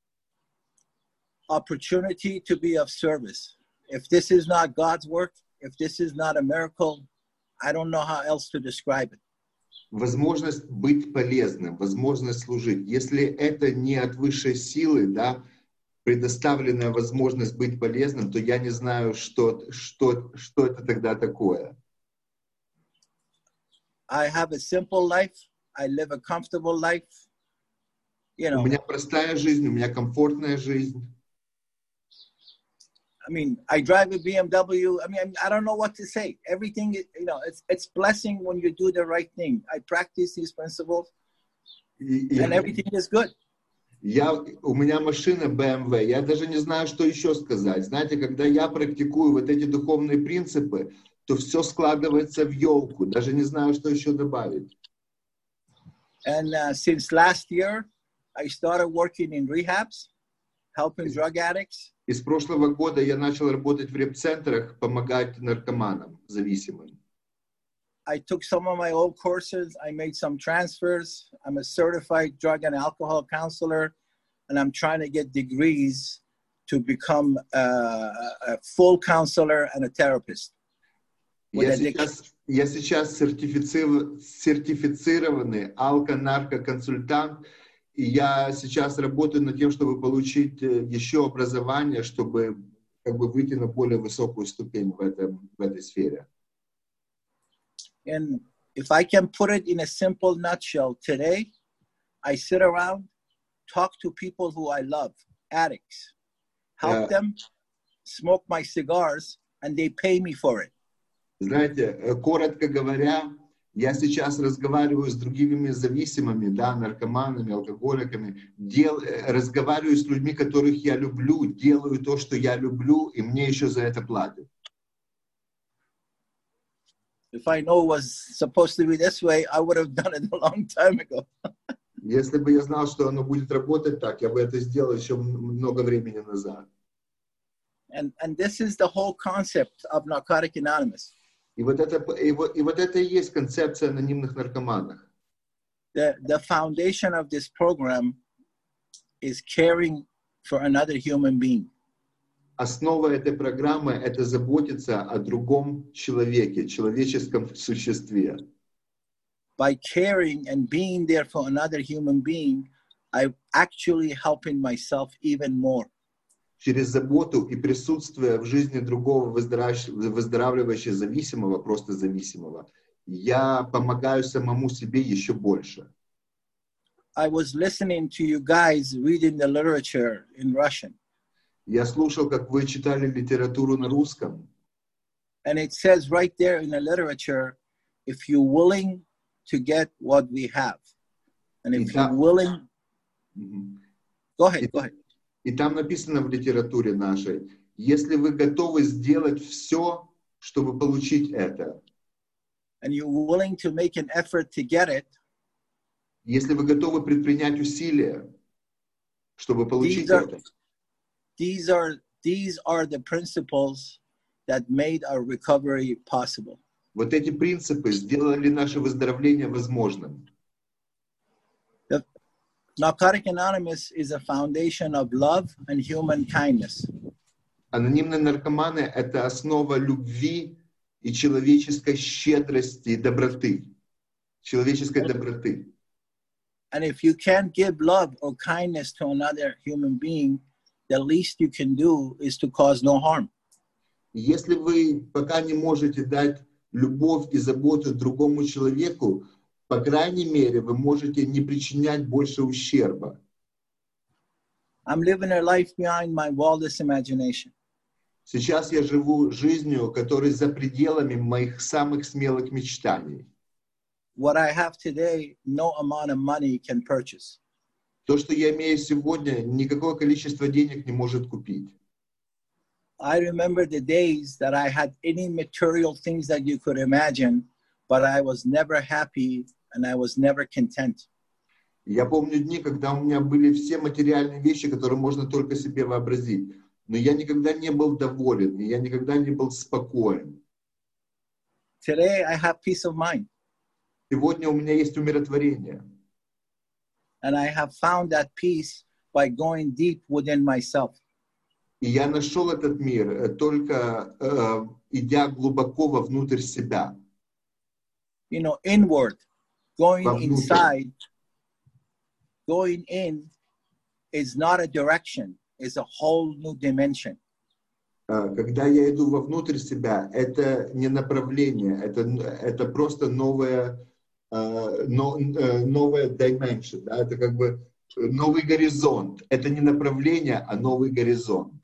Opportunity to be of service. If this is not God's work, if this is not a miracle, I don't know how else to describe it. Возможность быть полезным, возможность служить. Если это не от высшей силы, да, предоставленная возможность быть полезным, то я не знаю, что, что, что это тогда такое. I have a simple life. I live a comfortable life. You know, у меня простая жизнь, у меня комфортная жизнь. I mean, I drive a B M W. I mean, I don't know what to say. Everything, you know, it's it's blessing when you do the right thing. I practice these principles, И, and я, everything is good. я, у меня машина бэ эм вэ. Я даже не знаю, что еще сказать. Знаете, когда я практикую вот эти духовные принципы, то все складывается в елку. Даже не знаю, что еще добавить. And uh, since last year, I started working in rehabs, helping drug addicts. И с прошлого года я начал работать в реп-центрах, помогать наркоманам, зависимым. I took some of my old courses. I made some transfers. I'm a certified drug and alcohol counselor, and I'm trying to get degrees to become a, a full counselor and a therapist. Я сейчас, я сейчас сертифици- сертифицированный алко-наркоконсультант, и я сейчас работаю над тем, чтобы получить еще образование, чтобы как бы выйти на более высокую ступень в, этом, в этой сфере. And if I can put it in a simple nutshell, today I sit around, talk to people who I love, addicts, help Yeah. them smoke my cigars, and they pay me for it. Знаете, коротко говоря, я сейчас разговариваю с другими зависимыми, да, наркоманами, алкоголиками, дел, разговариваю с людьми, которых я люблю, делаю то, что я люблю, и мне еще за это платят. If I know it was supposed to be this way, I would have done it a long time ago. Если бы я знал, что оно будет работать так, я бы это сделал еще много времени назад. And, and this is the whole concept of Narcotic Anonymous. И вот это и вот, и вот это и есть концепция анонимных наркоманов. The, the foundation of this program is caring for another human being. Основа этой программы — это заботиться о другом человеке, человеческом существе. By caring and being there for another human being, I'm actually helping myself even more. Через заботу и присутствие в жизни другого выздоравливающего зависимого, просто зависимого, я помогаю самому себе еще больше. I was listening to you guys reading the literature in Russian. Я слушал, как вы читали литературу на русском. And it says right there in the literature, if you're willing to get what we have, and if you're willing, go ahead, go ahead. И там написано в литературе нашей, если вы готовы сделать все, чтобы получить это, and you're willing to make an effort to get it, если вы готовы предпринять усилия, чтобы получить these are, это, these are these are the principles that made our recovery possible. Вот эти принципы сделали наше выздоровление возможным. The Narcotic Anonymous is a foundation of love and human kindness. Анонимные наркоманы — это основа любви и человеческой щедрости и доброты, человеческой доброты. And if you can't give love or kindness to another human being, the least you can do is to cause no harm. Если вы пока не можете дать любовь и заботу другому человеку, по крайней мере, вы можете не причинять больше ущерба. I'm living a life behind my wildest imagination. Сейчас я живу жизнью, которая за пределами моих самых смелых мечтаний. What I have today, no amount of money can purchase. То, что я имею сегодня, никакое количество денег не может купить. I remember the days that I had any material things that you could imagine, but I was never happy and I was never content. Я помню дни, когда у меня были все материальные вещи, которые можно только себе вообразить. Но я никогда не был доволен, и я никогда не был спокоен. Today I have peace of mind. Сегодня у меня есть умиротворение. And I have found that peace by going deep within myself. И я нашел этот мир только э, идя глубоко вовнутрь себя. You know, inward, going Вовнутрь. inside, going in is not a direction, it's a whole new dimension. Когда я иду вовнутрь себя, это не направление, это, это просто новое, uh, no, uh, новая dimension, да? Это как бы новый горизонт. Это не направление, а новый горизонт.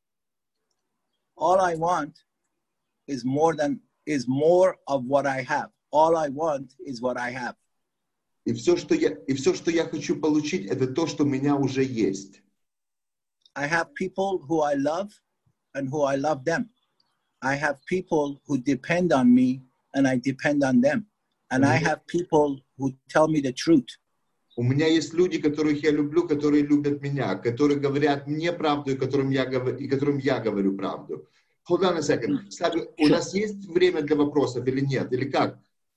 All I want is more than is more of what I have. All I want is what I have. И все, что я, и все, что я хочу получить, это то, что у меня уже есть. I have people who I love and who I love them. I have people who depend on me and I depend on them. And I have people who tell me the truth. У меня есть люди, которых я люблю, которые любят меня, которые говорят мне правду, и которым я, и которым я говорю правду. Hold on a second. Саби, у нас есть время для вопросов или нет? Или как?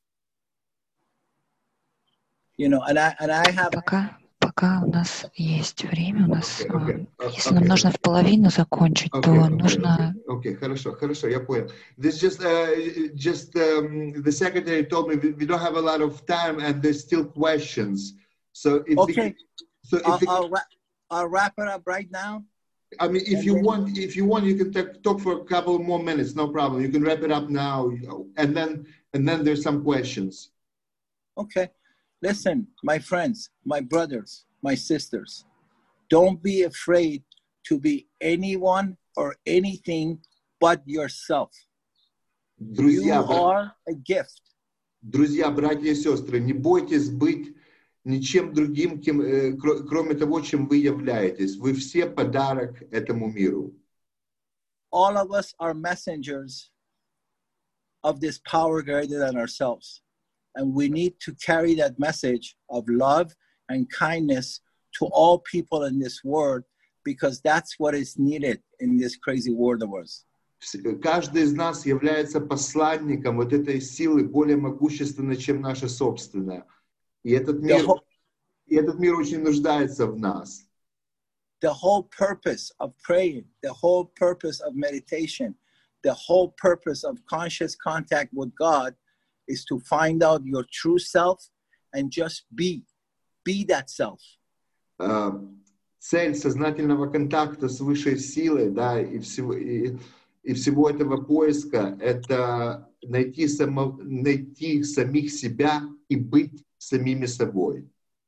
You know, and I, and I have... Пока, пока у нас есть время, у нас, okay, okay. если okay. нам нужно в половину закончить, okay, то okay, нужно... Окей, okay, okay. Хорошо, хорошо, я понял. This just, uh, just um, the secretary told me we, we don't have a lot of time and there's still questions. So if okay, we, so if I'll, we, I'll, ra- I'll wrap it up right now. I mean, if you want, if you want, you can t- talk for a couple more minutes, no problem. You can wrap it up now, and then and then there's some questions. Okay, listen, my friends, my brothers, my sisters, don't be afraid to be anyone or anything but yourself. Друзья, you are a gift. Друзья, братья и сестры, не бойтесь быть ничем другим, кем, э, кроме того, чем вы являетесь. Вы все подарок этому миру. All of us are messengers of this power greater than ourselves. And we need to carry that message of love and kindness to all people in this world, because that's what is needed in this crazy world of ours. Каждый из нас является посланником вот этой силы, более могущественной, чем наша собственная. И этот мир, whole, и этот мир очень нуждается в нас. The whole purpose of praying, the whole purpose of meditation, the whole purpose of conscious contact with God is to find out your true self and just be, be that self. Uh, цель сознательного контакта с высшей силой, да, и всего, и, и всего этого поиска — это найти, само, найти самих себя и быть самими собой.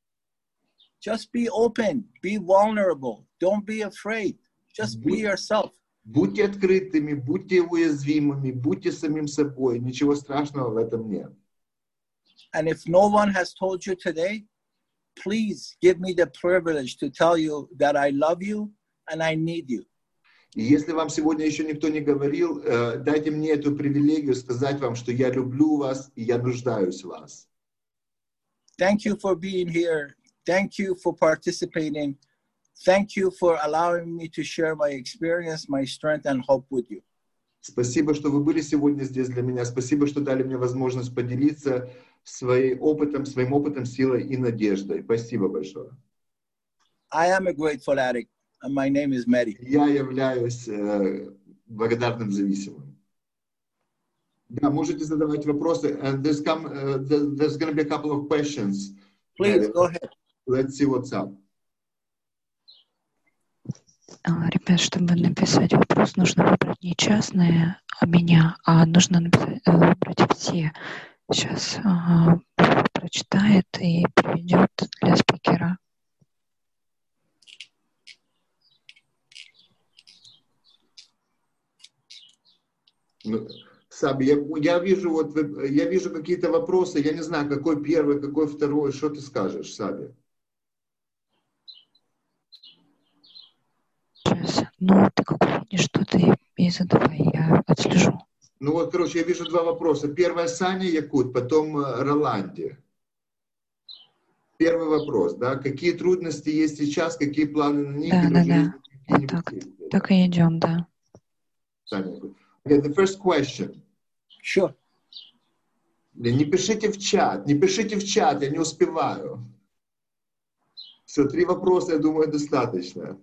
Just be open, be vulnerable, don't be afraid, just be yourself. Будьте открытыми, будьте уязвимыми, будьте самим собой, ничего страшного в этом нет. And if no one has told you today, please give me the privilege to tell you that I love you and I need you. И если вам сегодня еще никто не говорил, дайте мне эту привилегию сказать вам, что я люблю вас и я нуждаюсь в вас. Thank you for being here. Thank you for participating. Thank you for allowing me to share my experience, my strength and hope with you. Спасибо, что вы были сегодня здесь для меня. Спасибо, что дали мне возможность поделиться своим опытом, своим опытом, силой и надеждой. Спасибо большое. I am a grateful addict, and my name is Mehdi. Я являюсь э, благодарным зависимым. Да, можете задавать вопросы. And there's come, uh, there's going to be a couple of questions. Please, go ahead. Let's see what's up. Ребят, чтобы написать вопрос, нужно выбрать не частные меня, а нужно написать, выбрать все. Сейчас ага, прочитает и приведет для спикера. Ну, Саби, я, я вижу вот вы- я вижу какие-то вопросы, я не знаю, какой первый, какой второй, что ты скажешь, Саби? Сейчас. Ну, ты как увидишь, что ты и задавай, я отслежу. Ну вот, короче, я вижу два вопроса. Первое Саня Якут, потом э, Роланди. Первый вопрос, да, какие трудности есть сейчас, какие планы на них, Да, или да, уже есть да. Вот какие-нибудь так, действия, так да? и идем, да. Саня Якут. Okay, the first question. Sure. Не пишите в чат, не пишите в чат, я не успеваю. Все, три вопроса, я думаю, достаточно.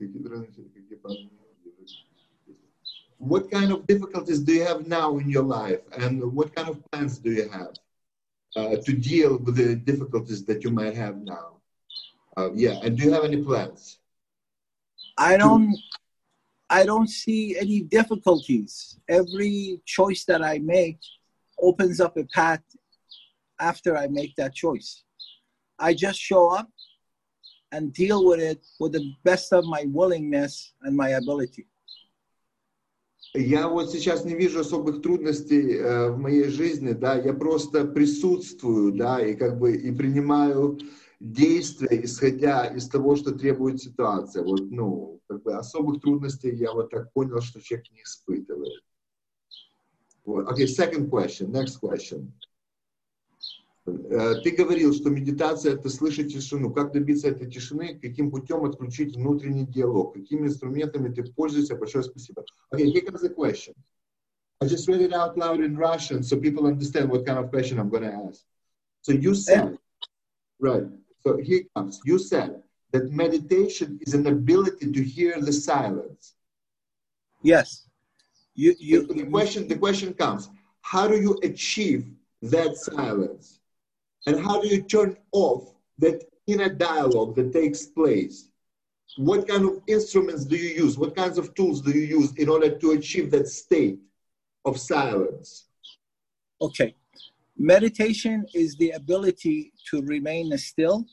What kind of difficulties do you have now in your life, and what kind of plans do you have uh, to deal with the difficulties that you might have now? Uh, yeah, and do you have any plans? I don't I don't see any difficulties. Every choice that I make opens up a path after I make that choice. I just show up and deal with it with the best of my willingness and my ability. Я вот сейчас не вижу особых трудностей э, в моей жизни, да, я просто присутствую, да, и как бы и принимаю действия, исходя из того, что требует ситуация. Вот, ну, как бы особых трудностей я вот так понял, что человек не испытывает. Вот. Okay, second question, next question. Ты говорил, что медитация — это слышать тишину. Как добиться этой тишины? Каким путем отключить внутренний диалог? Какими инструментами ты пользуешься? Большое спасибо. Okay, here comes the question. I just read it out loud in Russian so people understand what kind of question I'm going to ask. So you said, right, so here it comes. You said that meditation is an ability to hear the silence. Yes. You, you, the, question, the question comes, how do you achieve that silence? And how do you turn off that inner dialogue that takes place? What kind of instruments do you use? What kinds of tools do you use in order to achieve that state of silence? Okay. Meditation is the ability to remain still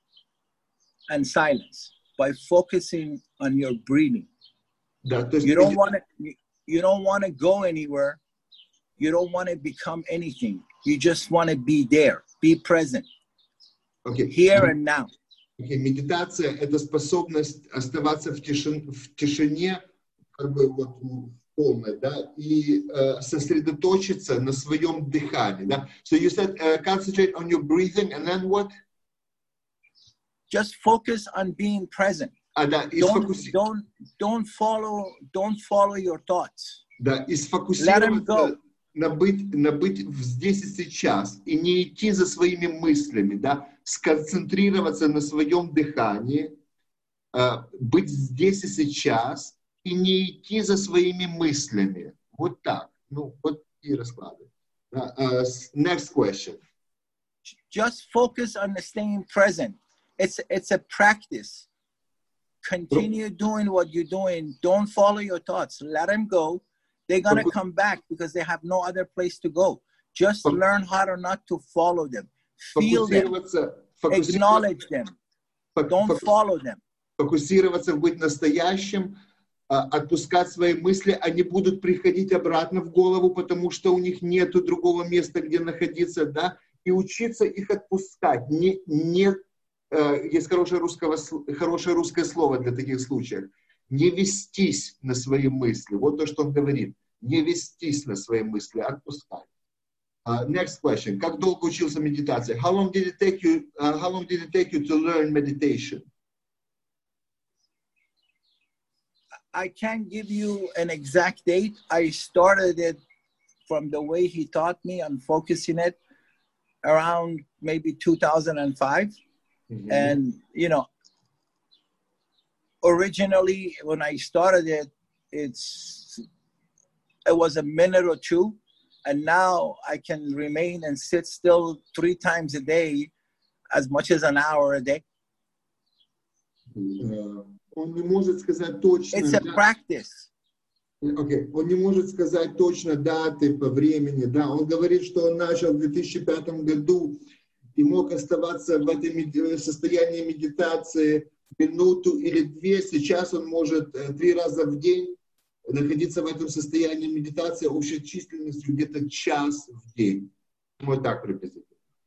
and silence by focusing on your breathing. Да, то есть you don't want to you don't want to go anywhere. You don't want to become anything. You just want to be there, be present, okay. here and now. Okay. Медитация — это способность оставаться в, тишин, в тишине, как бы вот в полной, да, и э, сосредоточиться на своем дыхании, да. So you said uh, concentrate on your breathing, and then what? Just focus on being present. А, да, и don't, сфокуси... don't, don't follow, don't follow your thoughts. Да, и сфокусироваться на быть, на быть здесь и сейчас, и не идти за своими мыслями, да, сконцентрироваться на своем дыхании, э, быть здесь и сейчас, и не идти за своими мыслями. Вот так. Ну, вот и расклады. Uh, uh, next question. Just focus on the staying present. It's, it's a practice. Continue doing what you're doing. Don't follow your thoughts. Let them go. They're going to come back because they have no other place to go. Just learn how to not to follow them. Feel them. Acknowledge them. Don't follow them. Фокусироваться, быть настоящим, отпускать свои мысли. Они будут приходить обратно в голову, потому что у них нет другого места, где находиться, да, и учиться их отпускать. Не, не, есть хорошее, русского, хорошее русское слово для таких случаев. Не вестись на свои мысли. Вот то, что он говорит. Не вестись на свои мысли, отпускать. Uh, next question. Как долго учился медитации? How long did it take you? Uh, how long did it take you to learn meditation? I can't give you an exact date. I started it from the way he taught me on focusing it around maybe two thousand five. Mm-hmm. And, you know, originally when I started it, it's it was a minute or two, and now I can remain and sit still three times a day, as much as an hour a day. Он не может сказать точно. It's a practice. Okay. Он не может сказать точно даты по времени, да. Он говорит, что он начал в две тысячи пятом году и мог оставаться в этом состоянии медитации минуту или две. Сейчас он может три раза в день находиться в этом состоянии медитации общей численностью где-то час в день. Вот так приблизительно.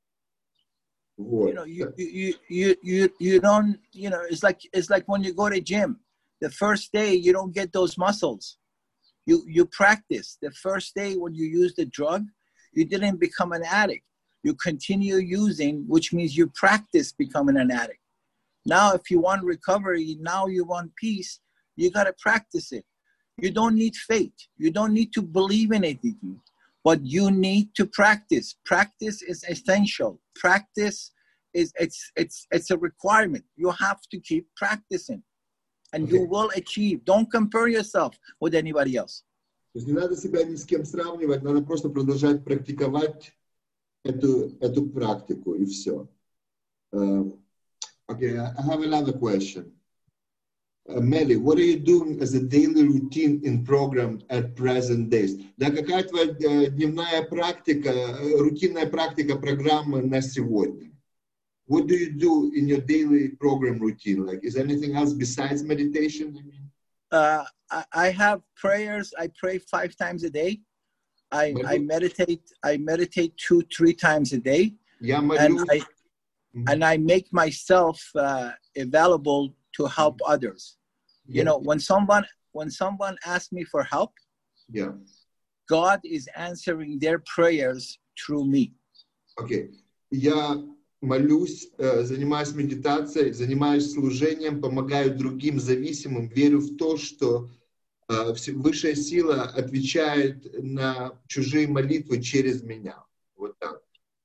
Вот. You know, you, you, you, you, you don't, you know, it's like, it's like when you go to gym, the first day you don't get those muscles. You, you practice. The first day when you use the drug, you didn't become an addict. You continue using, which means you practice becoming an addict. Now, if you want recovery, now you want peace, you got to practice it. You don't need faith. You don't need to believe in anything, but you need to practice. Practice is essential. Practice is, it's, it's, it's a requirement. You have to keep practicing and okay. You will achieve. Don't compare yourself with anybody else. То есть не надо себя ни с кем сравнивать, надо просто продолжать практиковать эту, эту практику и все. Um, okay, I have another question. Uh, Meli, what are you doing as a daily routine in program at present days? Да, какая твоя uh, дневная практика, uh, рутинная практика программы на сегодня? What do you do in your daily program routine? Like, is there anything else besides meditation? I mean? Uh, I, I have prayers. I pray five times a day. I, I meditate. I meditate two, three times a day. Я and молюсь. I and I make myself uh, available to help others. You Yeah. know, when someone when someone asks me for help, Yeah. God is answering their prayers through me. Okay. Я молюсь, занимаюсь медитацией, занимаюсь служением, помогаю другим зависимым, верю в то, что высшая сила отвечает на чужие молитвы через меня. Вот так.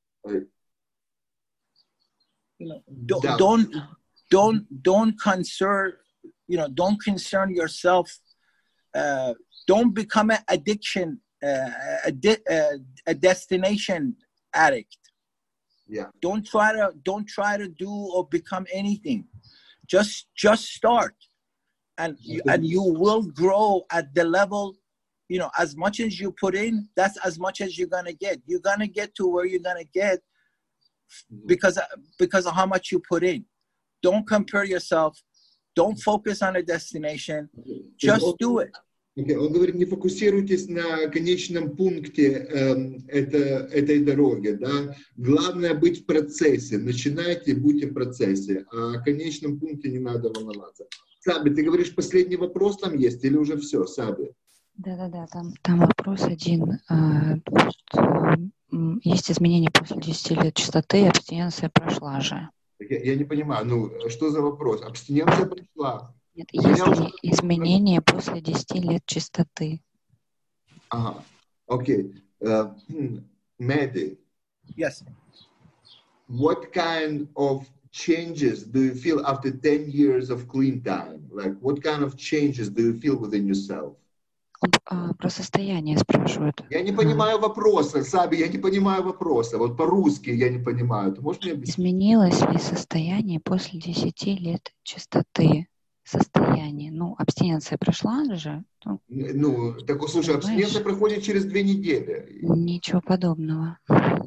You know, don't, да. don't don't don't concern you know don't concern yourself. Uh, don't become an addiction, uh, a, de- uh, a destination addict. Yeah. Don't try to don't try to do or become anything. Just just start, and you, and you will grow at the level. You know, as much as you put in, that's as much as you're gonna get. You're gonna get to where you're gonna get because because of how much you put in. Don't compare yourself. Don't focus on a destination. Just do it. Okay. Он говорит, не фокусируйтесь на конечном пункте э, это, этой дороги. Да? Главное быть в процессе. Начинайте, будьте в процессе. А о конечном пункте не надо волноваться. Саби, ты говоришь, последний вопрос там есть или уже все, Саби? Да-да-да, там, там вопрос один. А, есть изменения после десяти лет чистоты, абстиненция прошла же. Я, я не понимаю, ну, что за вопрос? Абстиненция прошла. Нет, есть ли изменения после десяти лет чистоты? Ага, окей. Mehdi. Yes. What kind of changes do you feel after ten years of clean time? Like, what kind of changes do you feel within yourself? Он а, про состояние спрашивает. Я не понимаю вопроса, Саби, я не понимаю вопроса. Вот по-русски я не понимаю. Ты можешь мне объяснить? Изменилось ли состояние после десяти лет чистоты? Состояние. Ну, абстиненция прошла же. Ну, ну так, слушай, понимаешь? Абстиненция проходит через две недели. Ничего подобного.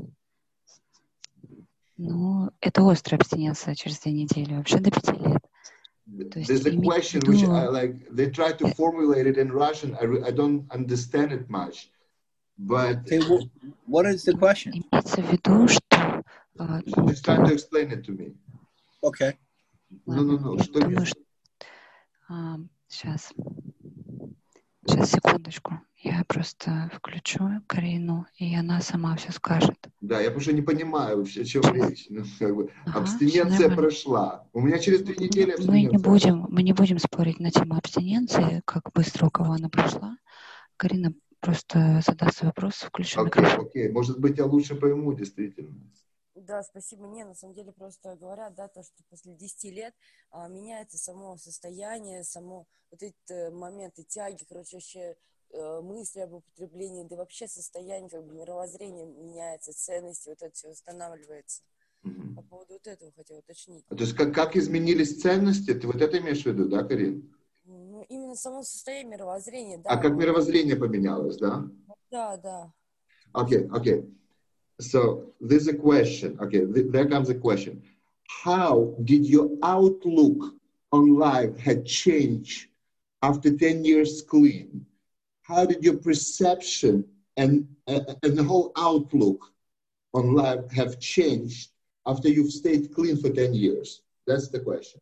Ну, это острая абстиненция через две недели. Вообще до пяти лет. There's a question which I like. They try to formulate it in Russian. I, I don't understand it much. But okay, well, what is the question? Имеется в виду, что. Just try to explain it to me. Okay. No, no, no. Что Потому что а, сейчас, сейчас секундочку. Я просто включу Карину, и она сама все скажет. Да, я просто не понимаю вообще, о чем речь. Ну, как бы, ага, абстиненция прошла. У меня через три недели абстиненция. Мы не будем, мы не будем спорить на тему абстиненции, как быстро у кого она прошла. Карина просто задаст вопрос, включу окей, микрофон. Окей, может быть, я лучше пойму, действительно. Да, спасибо. Не, на самом деле просто говорят, да, то, что после десяти лет а, меняется само состояние, само вот эти моменты тяги, короче, вообще э, мысли об употреблении, да вообще состояние, как бы мировоззрение меняется, ценности, вот это все устанавливается. Mm-hmm. По поводу вот этого хотела уточнить. То есть как, как изменились ценности, ты вот это имеешь в виду, да, Карин? Ну, именно именно само состояние мировоззрения, да. А как мировоззрение поменялось, да? Да, да. Okay, okay. So there's a question. Okay, th- there comes a question. How did your outlook on life had changed after ten years clean? How did your perception and, uh, and the whole outlook on life have changed after you've stayed clean for ten years? That's the question.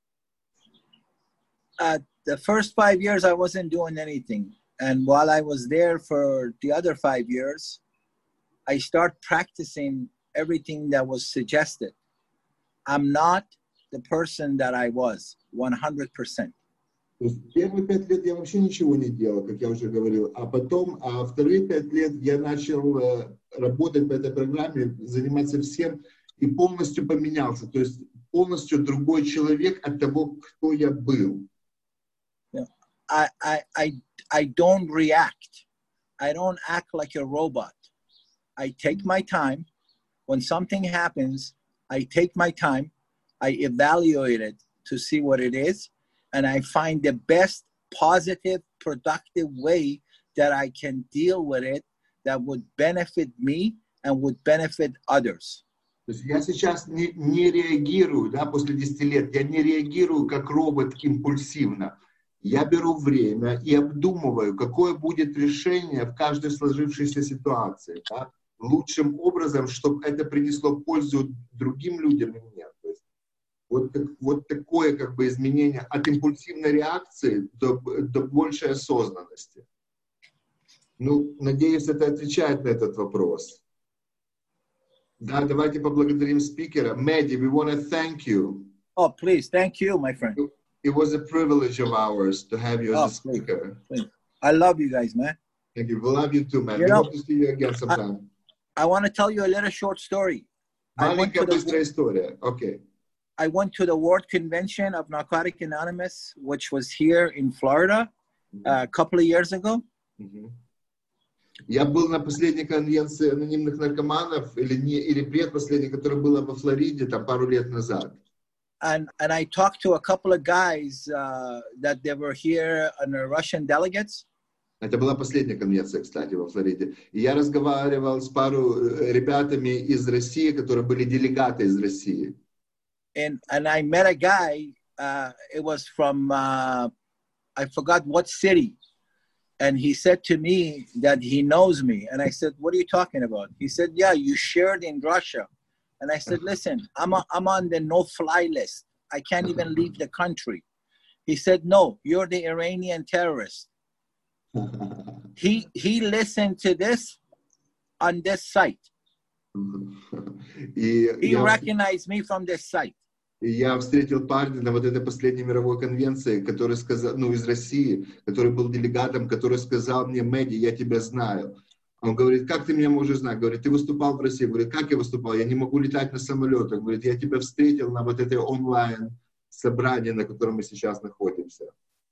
Uh, the first five years, I wasn't doing anything. And while I was there for the other five years, I start practicing everything that was suggested. I'm not the person that I was, one hundred percent. То есть первые пять лет я вообще ничего не делал, как я уже говорил, а потом, а вторые пять лет я начал э, работать по этой программе, заниматься всем и полностью поменялся, то есть полностью другой человек от того, кто я был. Yeah. I, I, I, I don't react. I don't act like a robot. I take my time. When something happens, I take my time. I evaluate it to see what it is. And I find the best positive, productive way that I can deal with it that would benefit me and would benefit others. То есть я сейчас не, не реагирую, да, после десяти лет, я не реагирую как робот импульсивно. Я беру время и обдумываю, какое будет решение в каждой сложившейся ситуации, да, лучшим образом, чтобы это принесло пользу другим людям и мне. То есть вот, вот такое как бы изменение от импульсивной реакции до, до большей осознанности. Ну, надеюсь, это отвечает на этот вопрос. Да, давайте поблагодарим спикера. Mehdi, we want to thank you. Oh, please. Thank you, my friend. It was a privilege of ours to have you as Oh, a speaker. please, please. I love you guys, man. Thank you. We love you too, man. You We know, hope to see you again sometime. I, I want to tell you a little short story. I went, Маленькая to быстрая the, история. Okay. I went to the World Convention of Narcotic Anonymous, which was here in Florida uh, a couple of years ago. Mm-hmm. Я был на последней конвенции анонимных наркоманов, или, не, или предпоследней, которая была во Флориде, там пару лет назад. And, and I talked to a couple of guys uh, that they were here and the Russian delegates. Это была последняя конвенция, кстати, во Флориде. И я разговаривал с пару ребятами из России, которые были делегаты из России. And, and I met a guy, uh, it was from, uh, I forgot what city. And he said to me that he knows me. And I said, what are you talking about? He said, yeah, you shared in Russia. And I said, listen, I'm, a, I'm on the no-fly list. I can't even leave the country. He said, no, you're the Iranian terrorist. He, he listened to this on this site. И He я, recognized me from this site. и я встретил парня на вот этой последней мировой конвенции, который сказал, ну, из России, который был делегатом, который сказал мне: Mehdi, я тебя знаю. Он говорит: как ты меня можешь знать? Говорит: ты выступал в России. Говорит: как я выступал? Я не могу летать на самолетах. Говорит: я тебя встретил на вот этой онлайн собрании, на котором мы сейчас находимся.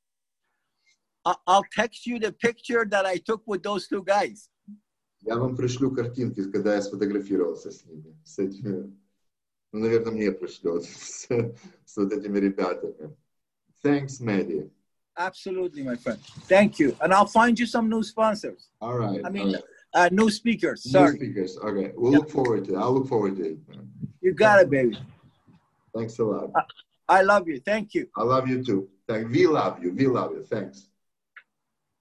I'll text you the picture that I took with those two guys. Я вам пришлю картинки, когда я сфотографировался с ними, с этими, ну, наверное, мне пришлет, с, с вот этими ребятами. Thanks, Mehdi. Absolutely, my friend. Thank you. And I'll find you some new sponsors. All right. I mean, all right. uh, new speakers. Sorry. New speakers. Okay. We'll Yeah. look forward to it. I'll look forward to it. You got it, baby. Thanks a lot. I love you. Thank you. I love you too. Thank, we love you. We love you. Thanks.